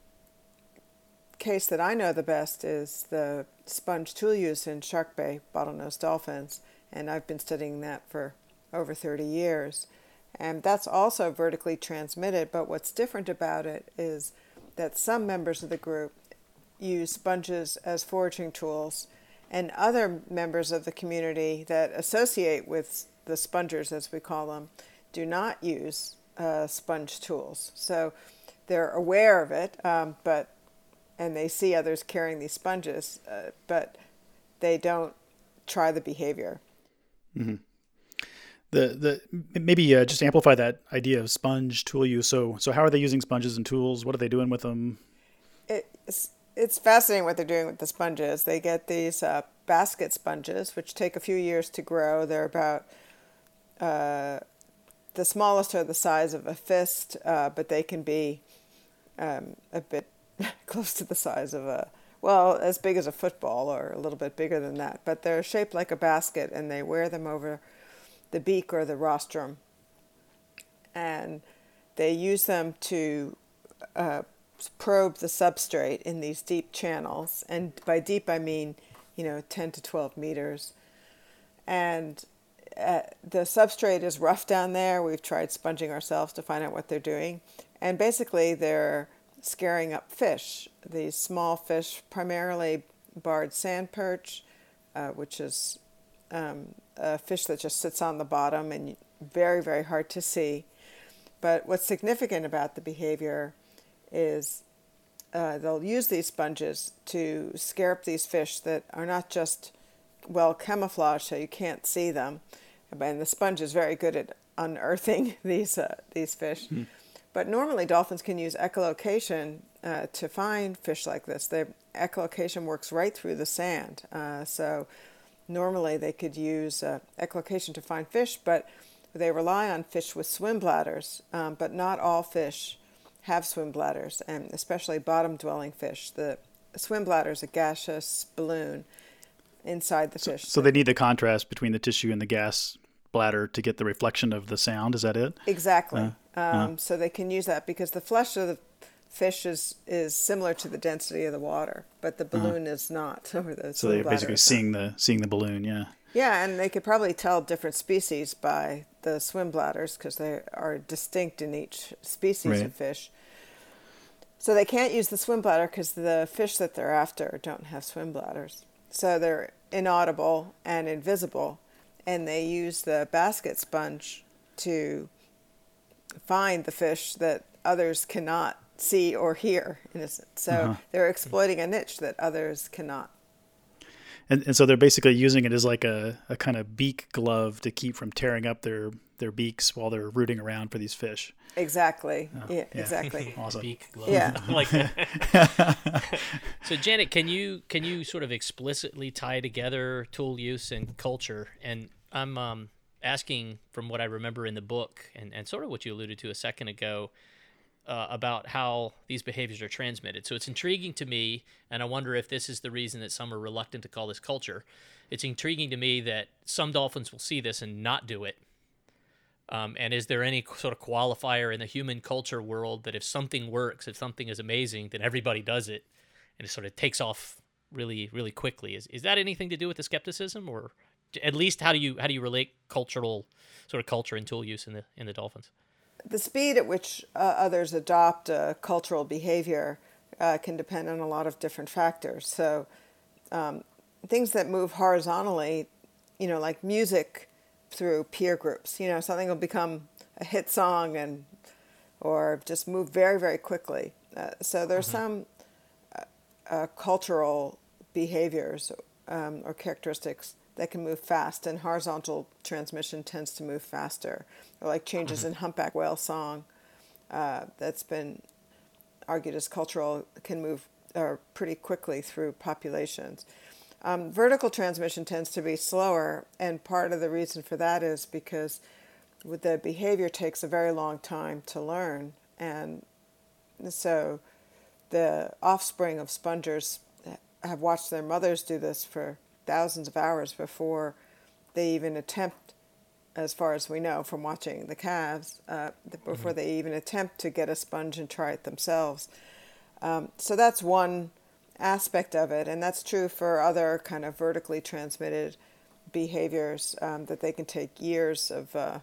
case that I know the best is the sponge tool use in shark bait bottlenose dolphins, and I've been studying that for over thirty years. And that's also vertically transmitted, but what's different about it is that some members of the group use sponges as foraging tools, and other members of the community that associate with the spongers, as we call them, do not use uh, sponge tools. So they're aware of it, um, but and they see others carrying these sponges, uh, but they don't try the behavior. Mm-hmm. The the maybe uh, just amplify that idea of sponge tool use. So so how are they using sponges and tools? What are they doing with them? It's it's fascinating what they're doing with the sponges. They get these uh, basket sponges, which take a few years to grow. They're about uh, the smallest are the size of a fist, uh, but they can be um, a bit close to the size of a well, as big as a football or a little bit bigger than that. But they're shaped like a basket, and they wear them over the beak or the rostrum, and they use them to uh, probe the substrate in these deep channels. And by deep, I mean, you know, ten to twelve meters. And uh, the substrate is rough down there. We've tried sponging ourselves to find out what they're doing. And basically, they're scaring up fish, these small fish, primarily barred sand perch, uh, which is um, a fish that just sits on the bottom and very, very hard to see. But what's significant about the behavior is uh, they'll use these sponges to scare up these fish that are not just well camouflaged so you can't see them. And the sponge is very good at unearthing these uh, these fish. Mm. But normally dolphins can use echolocation uh, to find fish like this. The echolocation works right through the sand. Uh, so normally they could use uh, echolocation to find fish, but they rely on fish with swim bladders. Um, but not all fish have swim bladders, and especially bottom-dwelling fish. The swim bladder is a gaseous balloon inside the so, fish. So they need the contrast between the tissue and the gas bladder to get the reflection of the sound. Is that it? Exactly. Uh, um, uh. So they can use that because the flesh of the fish is, is similar to the density of the water, but the balloon uh-huh. is not. Or the so they're basically seeing the seeing the balloon, yeah. Yeah, and they could probably tell different species by the swim bladders because they are distinct in each species right. of fish. So they can't use the swim bladder because the fish that they're after don't have swim bladders. So they're inaudible and invisible, and they use the basket sponge to find the fish that others cannot see or hear, in a sense. So uh-huh. they're exploiting a niche that others cannot. And, and so they're basically using it as like a, a kind of beak glove to keep from tearing up their, their beaks while they're rooting around for these fish. Exactly. Oh, yeah, yeah. exactly. Awesome. Beak glove. Yeah. I like that. So Janet, can you can you sort of explicitly tie together tool use and culture? And I'm um, asking from what I remember in the book, and, and sort of what you alluded to a second ago, uh, about how these behaviors are transmitted. So it's intriguing to me, and I wonder if this is the reason that some are reluctant to call this culture. It's intriguing to me that some dolphins will see this and not do it. Um, and is there any sort of qualifier in the human culture world that if something works, if something is amazing, then everybody does it, and it sort of takes off really, really quickly? Is is that anything to do with the skepticism, or at least how do you how do you relate cultural sort of culture and tool use in the in the dolphins? The speed at which uh, others adopt uh, cultural behavior uh, can depend on a lot of different factors. So um, things that move horizontally, you know, like music through peer groups, you know, something will become a hit song and or just move very, very quickly. Uh, so there's mm-hmm. some uh, uh, cultural behaviors um, or characteristics that can move fast, and horizontal transmission tends to move faster. Or like changes mm-hmm. in humpback whale song uh, that's been argued as cultural can move uh, pretty quickly through populations. Um, vertical transmission tends to be slower, and part of the reason for that is because with the behavior takes a very long time to learn, and so the offspring of spongers have watched their mothers do this for thousands of hours before they even attempt, as far as we know from watching the calves, uh, before mm-hmm. they even attempt to get a sponge and try it themselves. Um, so that's one aspect of it, and that's true for other kind of vertically transmitted behaviors um, that they can take years of uh,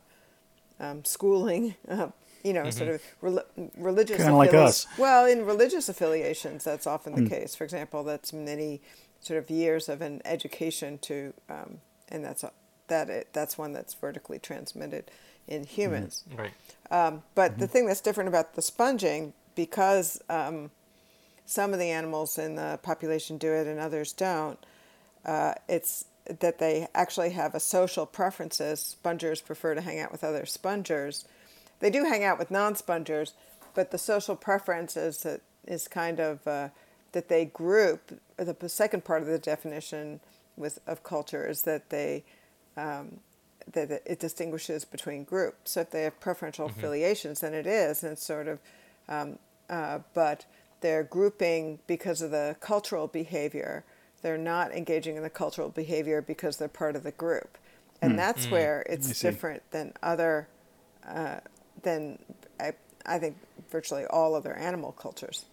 um, schooling, uh, you know, mm-hmm. sort of re- religious. Kind of like us. Well, in religious affiliations, that's often the mm. case. For example, that's many sort of years of an education to, um, and that's that it, that's one that's vertically transmitted in humans. Mm-hmm. Right. Um, but mm-hmm. the thing that's different about the sponging, because um, some of the animals in the population do it and others don't, uh, it's that they actually have a social preferences. Spongers prefer to hang out with other spongers. They do hang out with non-spongers, but the social preference is, that is kind of uh, that they group. The second part of the definition with of culture is that they um, that it distinguishes between groups. So if they have preferential mm-hmm. affiliations, then it is, and it's sort of, um, uh, but they're grouping because of the cultural behavior. They're not engaging in the cultural behavior because they're part of the group. And mm. that's mm. where it's different than other, uh, than I, I think virtually all other animal cultures.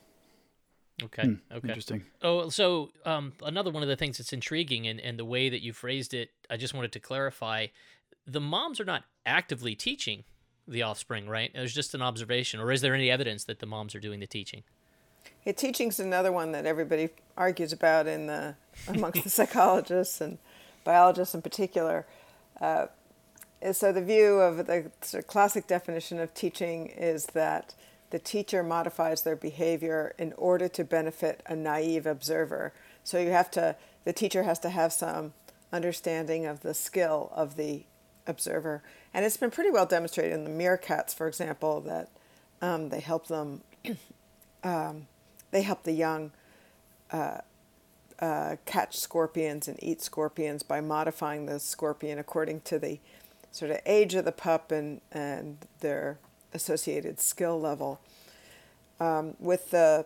Okay. Mm, okay. Interesting. Oh, so um, another one of the things that's intriguing and, and the way that you phrased it, I just wanted to clarify, the moms are not actively teaching the offspring, right? It was just an observation, or is there any evidence that the moms are doing the teaching? Yeah, teaching's another one that everybody argues about in the amongst the psychologists and biologists in particular. Uh, so the view of the sort of classic definition of teaching is that the teacher modifies their behavior in order to benefit a naive observer. So you have to, the teacher has to have some understanding of the skill of the observer. And it's been pretty well demonstrated in the meerkats, for example, that um, they help them, um, they help the young uh, uh, catch scorpions and eat scorpions by modifying the scorpion according to the sort of age of the pup and, and their associated skill level. Um, with the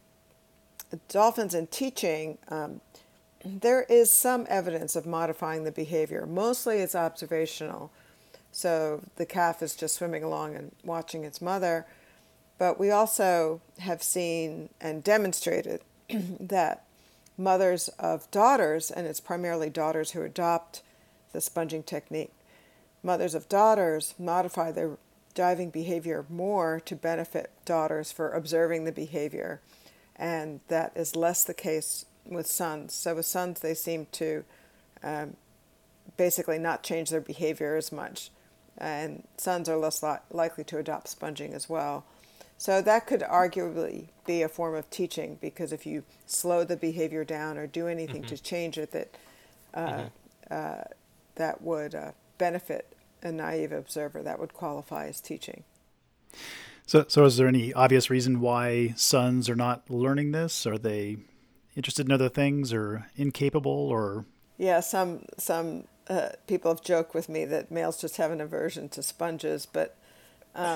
dolphins in teaching, um, there is some evidence of modifying the behavior. Mostly it's observational. So the calf is just swimming along and watching its mother. But we also have seen and demonstrated that mothers of daughters, and it's primarily daughters who adopt the sponging technique, mothers of daughters modify their diving behavior more to benefit daughters for observing the behavior. And that is less the case with sons. So with sons, they seem to um, basically not change their behavior as much. And sons are less li- likely to adopt sponging as well. So that could arguably be a form of teaching, because if you slow the behavior down or do anything mm-hmm. to change it that uh, mm-hmm. uh, that would uh, benefit a naive observer, that would qualify as teaching. So, so is there any obvious reason why sons are not learning this? Are they interested in other things, or incapable, or? Yeah, some some uh, people have joked with me that males just have an aversion to sponges, but. Um,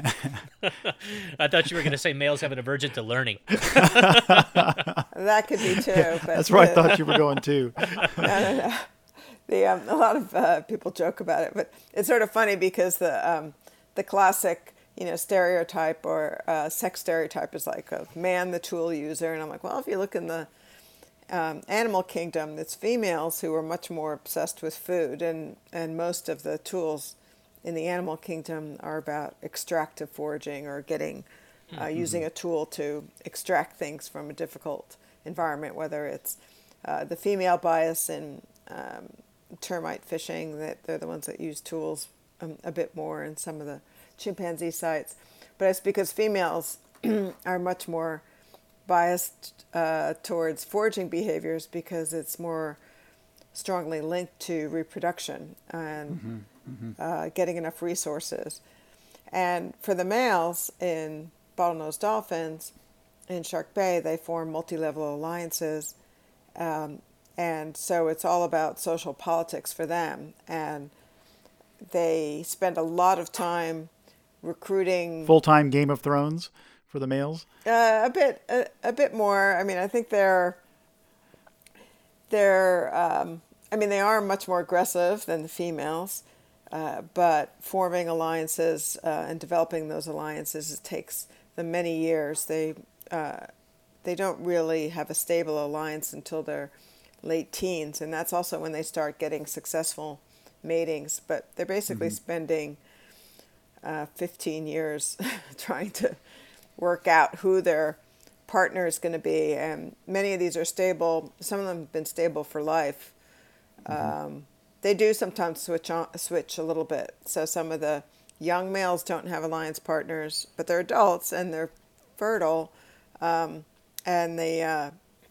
I thought you were going to say males have an aversion to learning. That could be too. But that's where I thought you were going too. no, no, no. The um, a lot of uh, people joke about it, but it's sort of funny because the um, the classic, you know, stereotype or uh, sex stereotype is like a man, the tool user, and I'm like, well, if you look in the um, animal kingdom, it's females who are much more obsessed with food, and and most of the tools in the animal kingdom are about extractive foraging or getting, uh, mm-hmm. using a tool to extract things from a difficult environment, whether it's uh, the female bias in um, termite fishing, that they're the ones that use tools um, a bit more in some of the chimpanzee sites. But it's because females are much more biased uh, towards foraging behaviors because it's more strongly linked to reproduction and mm-hmm. Mm-hmm. Uh, getting enough resources. And for the males in bottlenose dolphins in Shark Bay, they form multi-level alliances. Um, and so it's all about social politics for them. And they spend a lot of time recruiting... Full-time Game of Thrones for the males? Uh, a bit a, a bit more. I mean, I think they're... they're um, I mean, they are much more aggressive than the females. Uh, but forming alliances uh, and developing those alliances, it takes them many years. They uh, they don't really have a stable alliance until their late teens, and that's also when they start getting successful matings. But they're basically mm-hmm. spending uh, fifteen years trying to work out who their partner is going to be, and many of these are stable. Some of them have been stable for life. Mm-hmm. Um, They do sometimes switch on, switch a little bit. So some of the young males don't have alliance partners, but they're adults and they're fertile. Um, and the uh,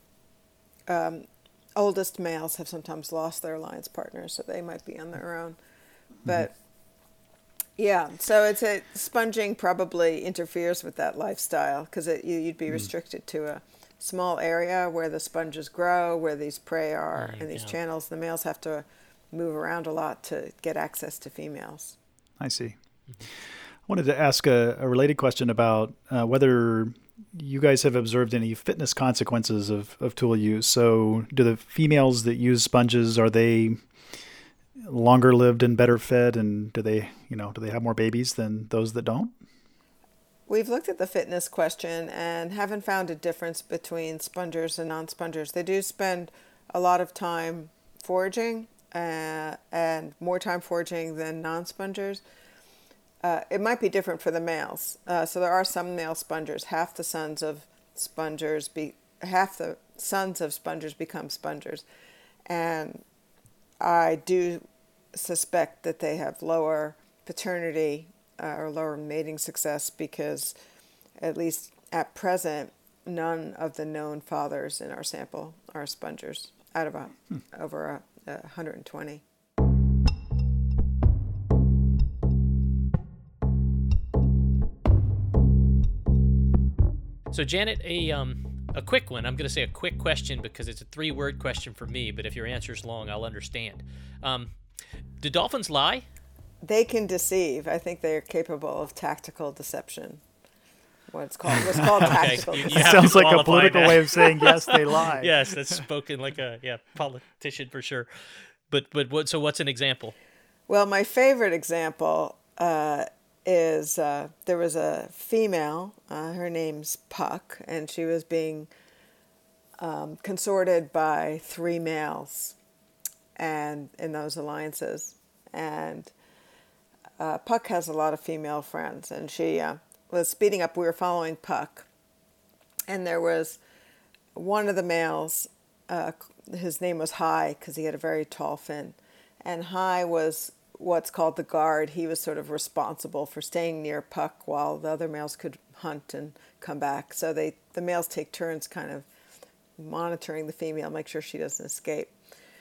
um, oldest males have sometimes lost their alliance partners, so they might be on their own. But mm-hmm. yeah, so it's a sponging probably interferes with that lifestyle because you, you'd be mm-hmm. restricted to a small area where the sponges grow, where these prey are, and these go. channels. The males have to move around a lot to get access to females. I see. I wanted to ask a, a related question about uh, whether you guys have observed any fitness consequences of, of tool use. So do the females that use sponges, are they longer lived and better fed, and do they, you know, do they have more babies than those that don't? We've looked at the fitness question and haven't found a difference between spongers and non-spongers. They do spend a lot of time foraging, Uh, and more time foraging than non-spongers. Uh, it might be different for the males. Uh, so there are some male spongers. Half the sons of spongers be half the sons of spongers become spongers, and I do suspect that they have lower paternity uh, or lower mating success because, at least at present, none of the known fathers in our sample are spongers out of a, hmm. over a Uh, one hundred twenty. So Janet, a um a quick one. I'm going to say a quick question because it's a three-word question for me, but if your answer's long, I'll understand. Um, do dolphins lie? They can deceive. I think they are capable of tactical deception. What's called what's called tactical. Okay. You, deception. It sounds like a political that. way of saying yes, they lie. Yes, that's spoken like a yeah politician for sure. But but what? So what's an example? Well, my favorite example uh, is uh, there was a female. Uh, her name's Puck, and she was being um, consorted by three males, and in those alliances. And uh, Puck has a lot of female friends, and she uh, was speeding up. We were following Puck, and there was one of the males. Uh, his name was High because he had a very tall fin, and High was what's called the guard. He was sort of responsible for staying near Puck while the other males could hunt and come back. So they the males take turns kind of monitoring the female, make sure she doesn't escape.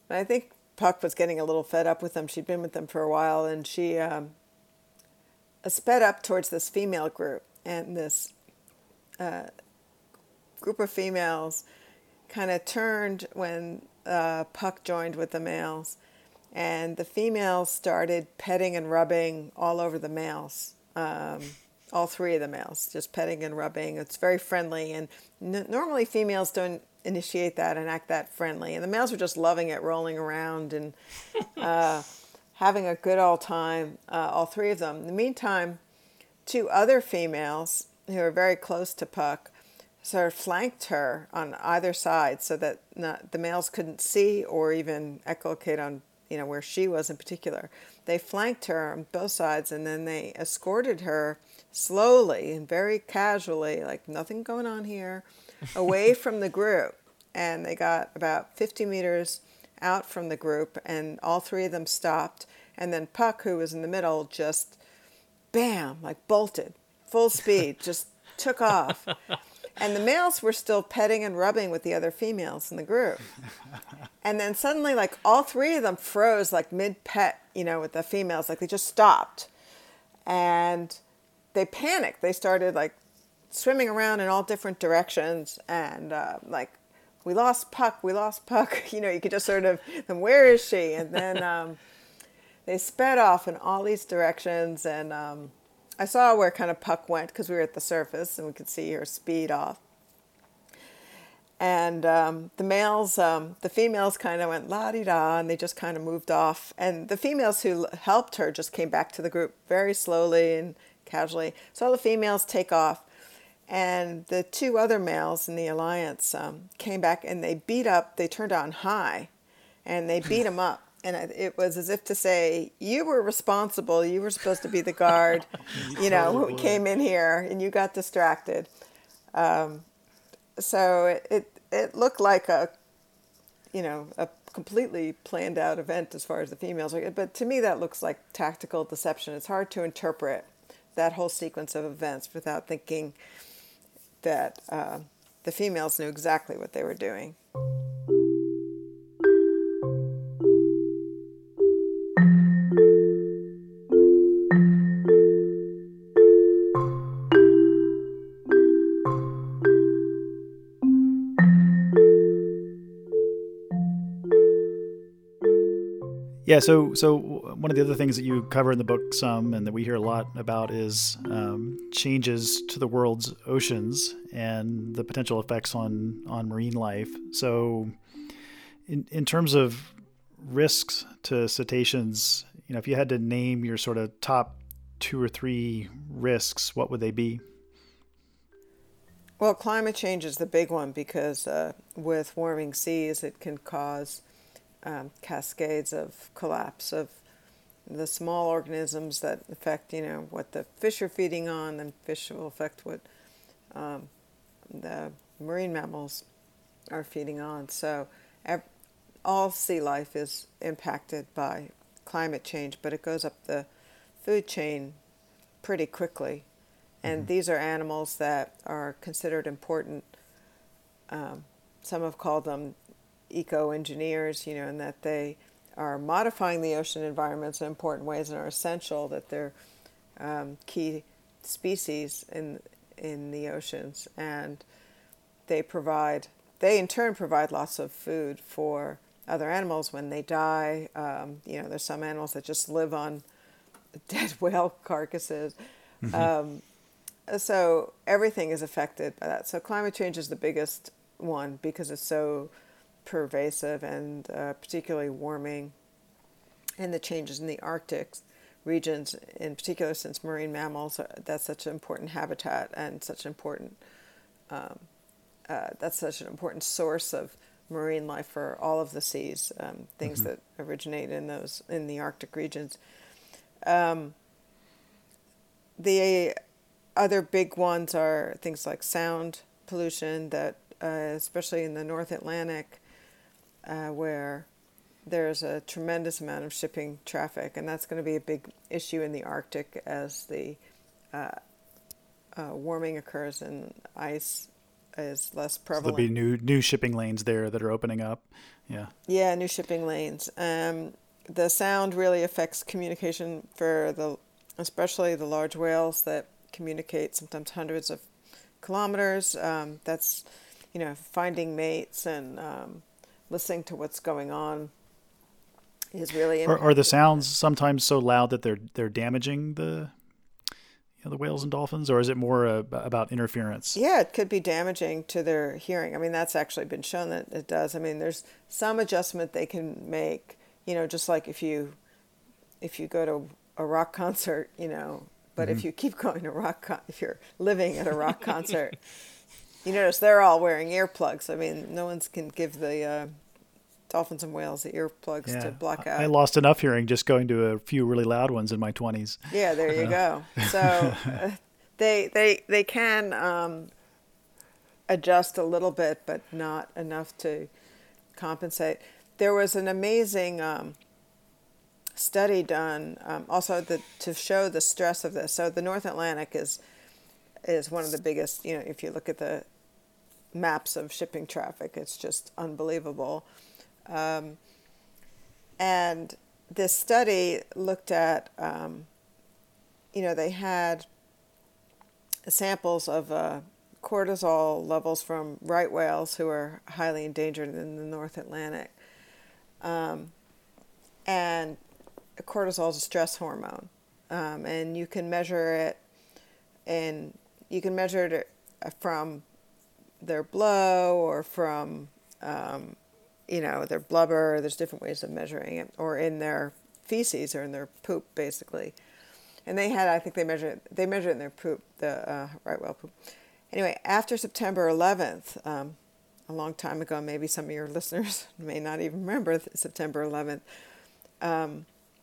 But I think Puck was getting a little fed up with them. She'd been with them for a while, and she um, sped up towards this female group. And this uh, group of females kind of turned when uh, Puck joined with the males. And the females started petting and rubbing all over the males. Um, all three of the males, just petting and rubbing. It's very friendly. And n- normally females don't initiate that and act that friendly. And the males were just loving it, rolling around and uh, having a good old time, uh, all three of them. In the meantime, two other females who are very close to Puck sort of flanked her on either side so that not, the males couldn't see or even echolocate on, you know, where she was in particular. They flanked her on both sides, and then they escorted her slowly and very casually, like nothing going on here, away from the group. And they got about fifty meters out from the group, and all three of them stopped. And then Puck, who was in the middle, just bam, like bolted, full speed, just took off. And the males were still petting and rubbing with the other females in the group. And then suddenly, like, all three of them froze, like, mid-pet, you know, with the females. Like, they just stopped. And they panicked. They started, like, swimming around in all different directions. And, uh, like, we lost Puck, we lost Puck. You know, you could just sort of, then where is she? And then um, they sped off in all these directions. And um, I saw where kind of Puck went because we were at the surface and we could see her speed off. And um, the males, um, the females kind of went la-di-da, and they just kind of moved off. And the females who helped her just came back to the group very slowly and casually. So all the females take off. And the two other males in the alliance um, came back, and they beat up, they turned on high, and they beat them up. And it was as if to say, you were responsible, you were supposed to be the guard, you know, who came in here, and you got distracted. Um, so it, it it looked like a, you know, a completely planned out event as far as the females are. But to me, that looks like tactical deception. It's hard to interpret that whole sequence of events without thinking that uh, the females knew exactly what they were doing. Yeah, so so one of the other things that you cover in the book some and that we hear a lot about is um, changes to the world's oceans and the potential effects on, on marine life. So in in terms of risks to cetaceans, you know, if you had to name your sort of top two or three risks, what would they be? Well, climate change is the big one because uh, with warming seas, it can cause Um, cascades of collapse of the small organisms that affect, you know, what the fish are feeding on, then fish will affect what um, the marine mammals are feeding on. So ev- all sea life is impacted by climate change, but it goes up the food chain pretty quickly. And mm-hmm. these are animals that are considered important. Um, some have called them eco-engineers, you know, and that they are modifying the ocean environments in important ways and are essential, that they're um, key species in in the oceans, and they provide, they in turn provide lots of food for other animals when they die. Um, you know, there's some animals that just live on dead whale carcasses. Mm-hmm. Um, so everything is affected by that. So climate change is the biggest one because it's so pervasive and uh, particularly warming, and the changes in the Arctic regions in particular, since marine mammals are, that's such an important habitat and such an important um, uh, that's such an important source of marine life for all of the seas, um, things mm-hmm. that originate in those in the Arctic regions. Um, the other big ones are things like sound pollution, that uh, especially in the North Atlantic, Uh, where there's a tremendous amount of shipping traffic, and that's going to be a big issue in the Arctic as the uh, uh, warming occurs and ice is less So prevalent. there'll be new new shipping lanes there that are opening up. Yeah. Yeah, new shipping lanes. Um, the sound really affects communication for the, especially the large whales that communicate sometimes hundreds of kilometers. Um, that's, you know, finding mates and um, listening to what's going on is really. Are, are the sounds sometimes so loud that they're they're damaging the you know, the whales and dolphins, or is it more uh, about interference? Yeah, it could be damaging to their hearing. I mean, that's actually been shown that it does. I mean, there's some adjustment they can make, you know, just like if you if you go to a rock concert, you know, but mm-hmm. if you keep going to rock, con- if you're living at a rock concert, you notice they're all wearing earplugs. I mean, no one can give the uh, dolphins and whales the earplugs yeah. to block out. I lost enough hearing just going to a few really loud ones in my twenties. Yeah, there you go. So uh, they they they can um, adjust a little bit, but not enough to compensate. There was an amazing um, study done um, also the, to show the stress of this. So the North Atlantic is is one of the biggest. You know, if you look at the maps of shipping traffic, it's just unbelievable. Um, and this study looked at, um, you know, they had samples of uh, cortisol levels from right whales who are highly endangered in the North Atlantic. Um, and cortisol is a stress hormone, um, and you can measure it, and you can measure it from their blow or from um, you know, their blubber. There's different ways of measuring it, or in their feces or in their poop, basically. And they had, I think they measured, they measured it in their poop, the uh, right whale poop. Anyway, after September eleventh, um, a long time ago, maybe some of your listeners may not even remember September eleventh, um,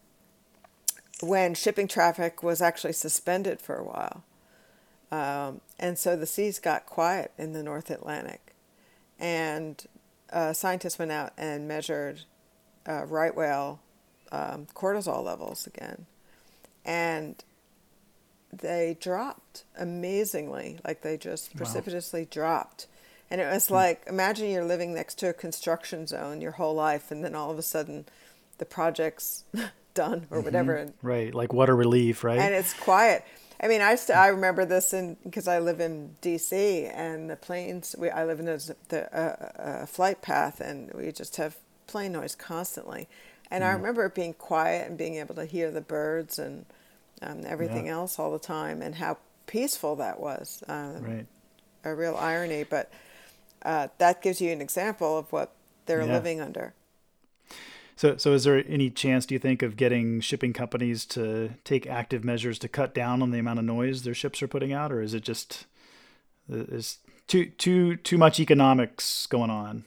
when shipping traffic was actually suspended for a while. Um, and so the seas got quiet in the North Atlantic. And Uh, scientists went out and measured uh, right whale um, cortisol levels again, and they dropped amazingly. Like they just precipitously wow. dropped, and it was like, imagine you're living next to a construction zone your whole life, and then all of a sudden, the project's done or mm-hmm. whatever. Right, like what a relief, right? And it's quiet. I mean, I st- I remember this in because I live in D C and the planes. We I live in a, the uh, a flight path, and we just have plane noise constantly. And mm. I remember it being quiet and being able to hear the birds and um, everything yeah. else all the time, and how peaceful that was. Um, right. A real irony, but uh, that gives you an example of what they're yeah. living under. So, so is there any chance, do you think, of getting shipping companies to take active measures to cut down on the amount of noise their ships are putting out, or is it just is too too too much economics going on?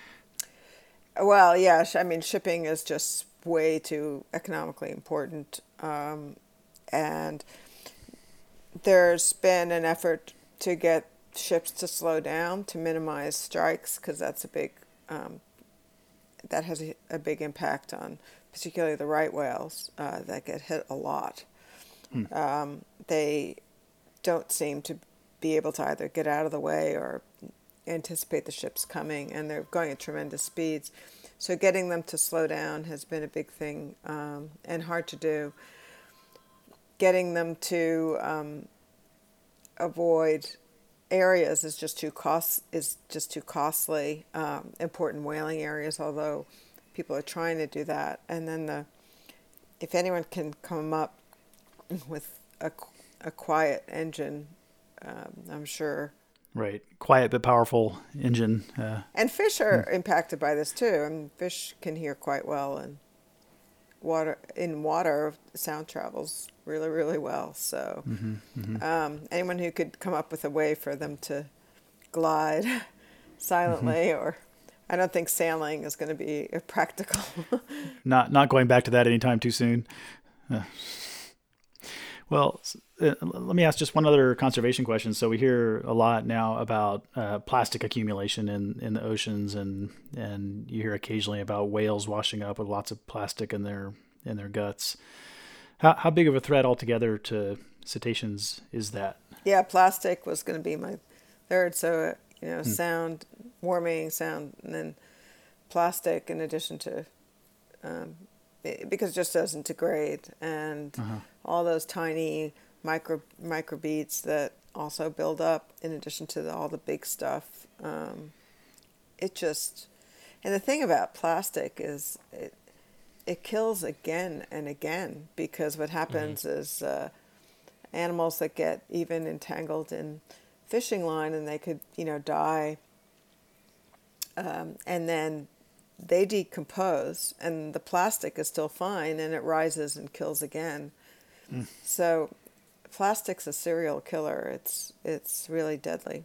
Well, yeah, I mean, shipping is just way too economically important, um, and there's been an effort to get ships to slow down to minimize strikes, because that's a big um, that has a, a big impact on particularly the right whales uh, that get hit a lot. Hmm. Um, they don't seem to be able to either get out of the way or anticipate the ships coming, and they're going at tremendous speeds. So getting them to slow down has been a big thing, um, and hard to do. Getting them to um, avoid areas is just too cost is just too costly. Um, important whaling areas, although people are trying to do that, and then the if anyone can come up with a, a quiet engine, um, I'm sure. Right, quiet but powerful engine. Uh, and fish are hmm. impacted by this too. I mean, fish can hear quite well, and water in water sound travels really, really well. So mm-hmm, mm-hmm. Um, anyone who could come up with a way for them to glide silently, mm-hmm. or I don't think sailing is going to be practical. not not going back to that anytime too soon. Uh, well, uh, let me ask just one other conservation question. So we hear a lot now about uh, plastic accumulation in, in the oceans, and and you hear occasionally about whales washing up with lots of plastic in their in their guts. How how big of a threat altogether to cetaceans is that? Yeah, plastic was going to be my third. So uh, you know, Hmm. sound, warming, sound, and then plastic in addition to, um, it, because it just doesn't degrade, and Uh-huh. all those tiny micro microbeads that also build up in addition to the, all the big stuff. Um, it just, and the thing about plastic is it it kills again and again, because what happens mm-hmm. is uh, animals that get even entangled in fishing line, and they could, you know, die, um, and then they decompose, and the plastic is still fine, and it rises and kills again. Mm. So plastic's a serial killer. It's it's really deadly.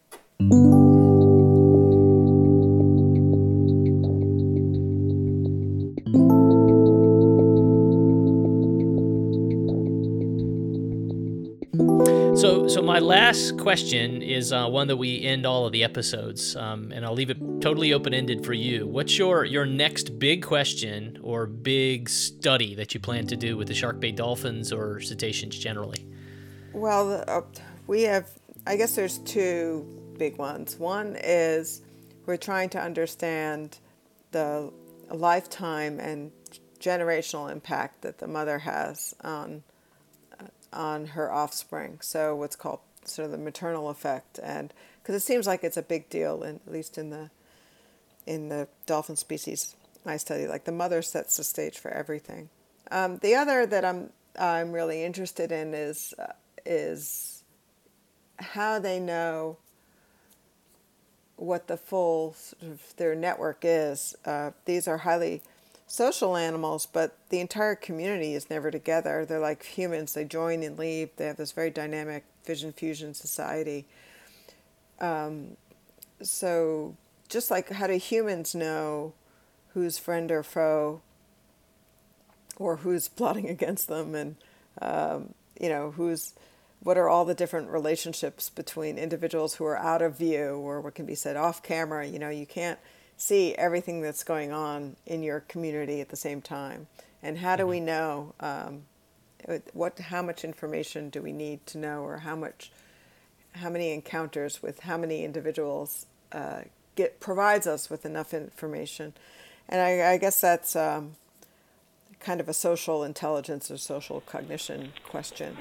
So, so my last question is uh, one that we end all of the episodes, um, and I'll leave it totally open-ended for you. What's your, your next big question or big study that you plan to do with the shark bait dolphins or cetaceans generally? Well, uh, we have, I guess there's two big ones. One is we're trying to understand the lifetime and generational impact that the mother has on on her offspring, so what's called sort of the maternal effect, and because it seems like it's a big deal, in, at least in the in the dolphin species I study, like the mother sets the stage for everything. Um, the other that I'm I'm really interested in is uh, is how they know what the full sort of their network is. Uh, these are highly social animals, but the entire community is never together. They're like humans. They join and leave. They have this very dynamic fission fusion society. Um, so just like how do humans know who's friend or foe, or who's plotting against them, and um, you know, who's what are all the different relationships between individuals who are out of view, or what can be said off camera. You know, you can't see everything that's going on in your community at the same time. And how do we know um, what how much information do we need to know, or how much how many encounters with how many individuals uh, get provides us with enough information? And I, I guess that's um, kind of a social intelligence or social cognition question.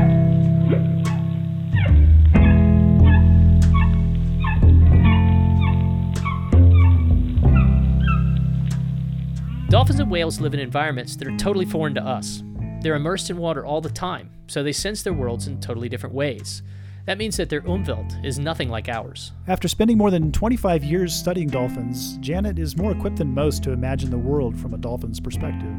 Dolphins and whales live in environments that are totally foreign to us. They're immersed in water all the time, so they sense their worlds in totally different ways. That means that their Umwelt is nothing like ours. After spending more than twenty-five years studying dolphins, Janet is more equipped than most to imagine the world from a dolphin's perspective.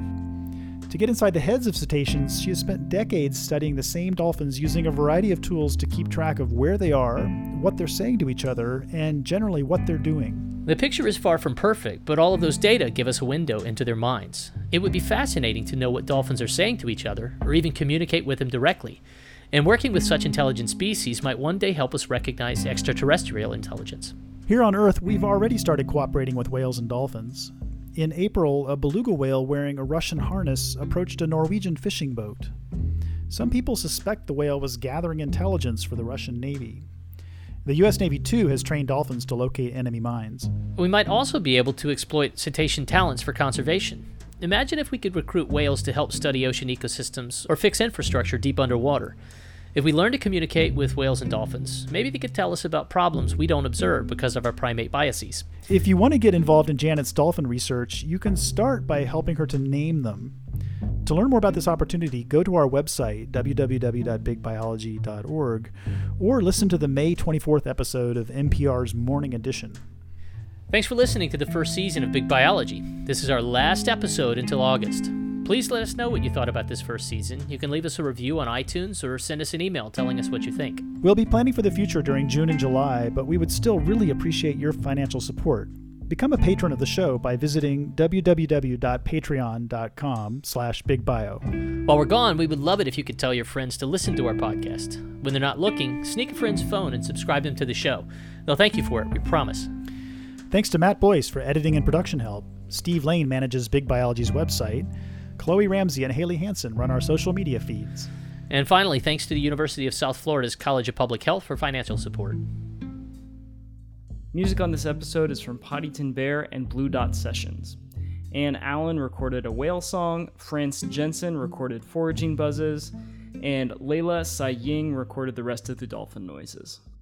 To get inside the heads of cetaceans, she has spent decades studying the same dolphins using a variety of tools to keep track of where they are, what they're saying to each other, and generally what they're doing. The picture is far from perfect, but all of those data give us a window into their minds. It would be fascinating to know what dolphins are saying to each other, or even communicate with them directly. And working with such intelligent species might one day help us recognize extraterrestrial intelligence. Here on Earth, we've already started cooperating with whales and dolphins. In April, a beluga whale wearing a Russian harness approached a Norwegian fishing boat. Some people suspect the whale was gathering intelligence for the Russian Navy. The U S Navy, too, has trained dolphins to locate enemy mines. We might also be able to exploit cetacean talents for conservation. Imagine if we could recruit whales to help study ocean ecosystems or fix infrastructure deep underwater. If we learn to communicate with whales and dolphins, maybe they could tell us about problems we don't observe because of our primate biases. If you want to get involved in Janet's dolphin research, you can start by helping her to name them. To learn more about this opportunity, go to our website, w w w dot big biology dot org, or listen to the May twenty-fourth episode of N P R's Morning Edition. Thanks for listening to the first season of Big Biology. This is our last episode until August. Please let us know what you thought about this first season. You can leave us a review on iTunes or send us an email telling us what you think. We'll be planning for the future during June and July, but we would still really appreciate your financial support. Become a patron of the show by visiting w w w dot patreon dot com slash big bio. While we're gone, we would love it if you could tell your friends to listen to our podcast. When they're not looking, sneak a friend's phone and subscribe them to the show. They'll thank you for it, we promise. Thanks to Matt Boyce for editing and production help. Steve Lane manages Big Biology's website. Chloe Ramsey and Haley Hansen run our social media feeds. And finally, thanks to the University of South Florida's College of Public Health for financial support. Music on this episode is from Poddyton Bear and Blue Dot Sessions. Ann Allen recorded a whale song, France Jensen recorded foraging buzzes, and Layla Sai Ying recorded the rest of the dolphin noises.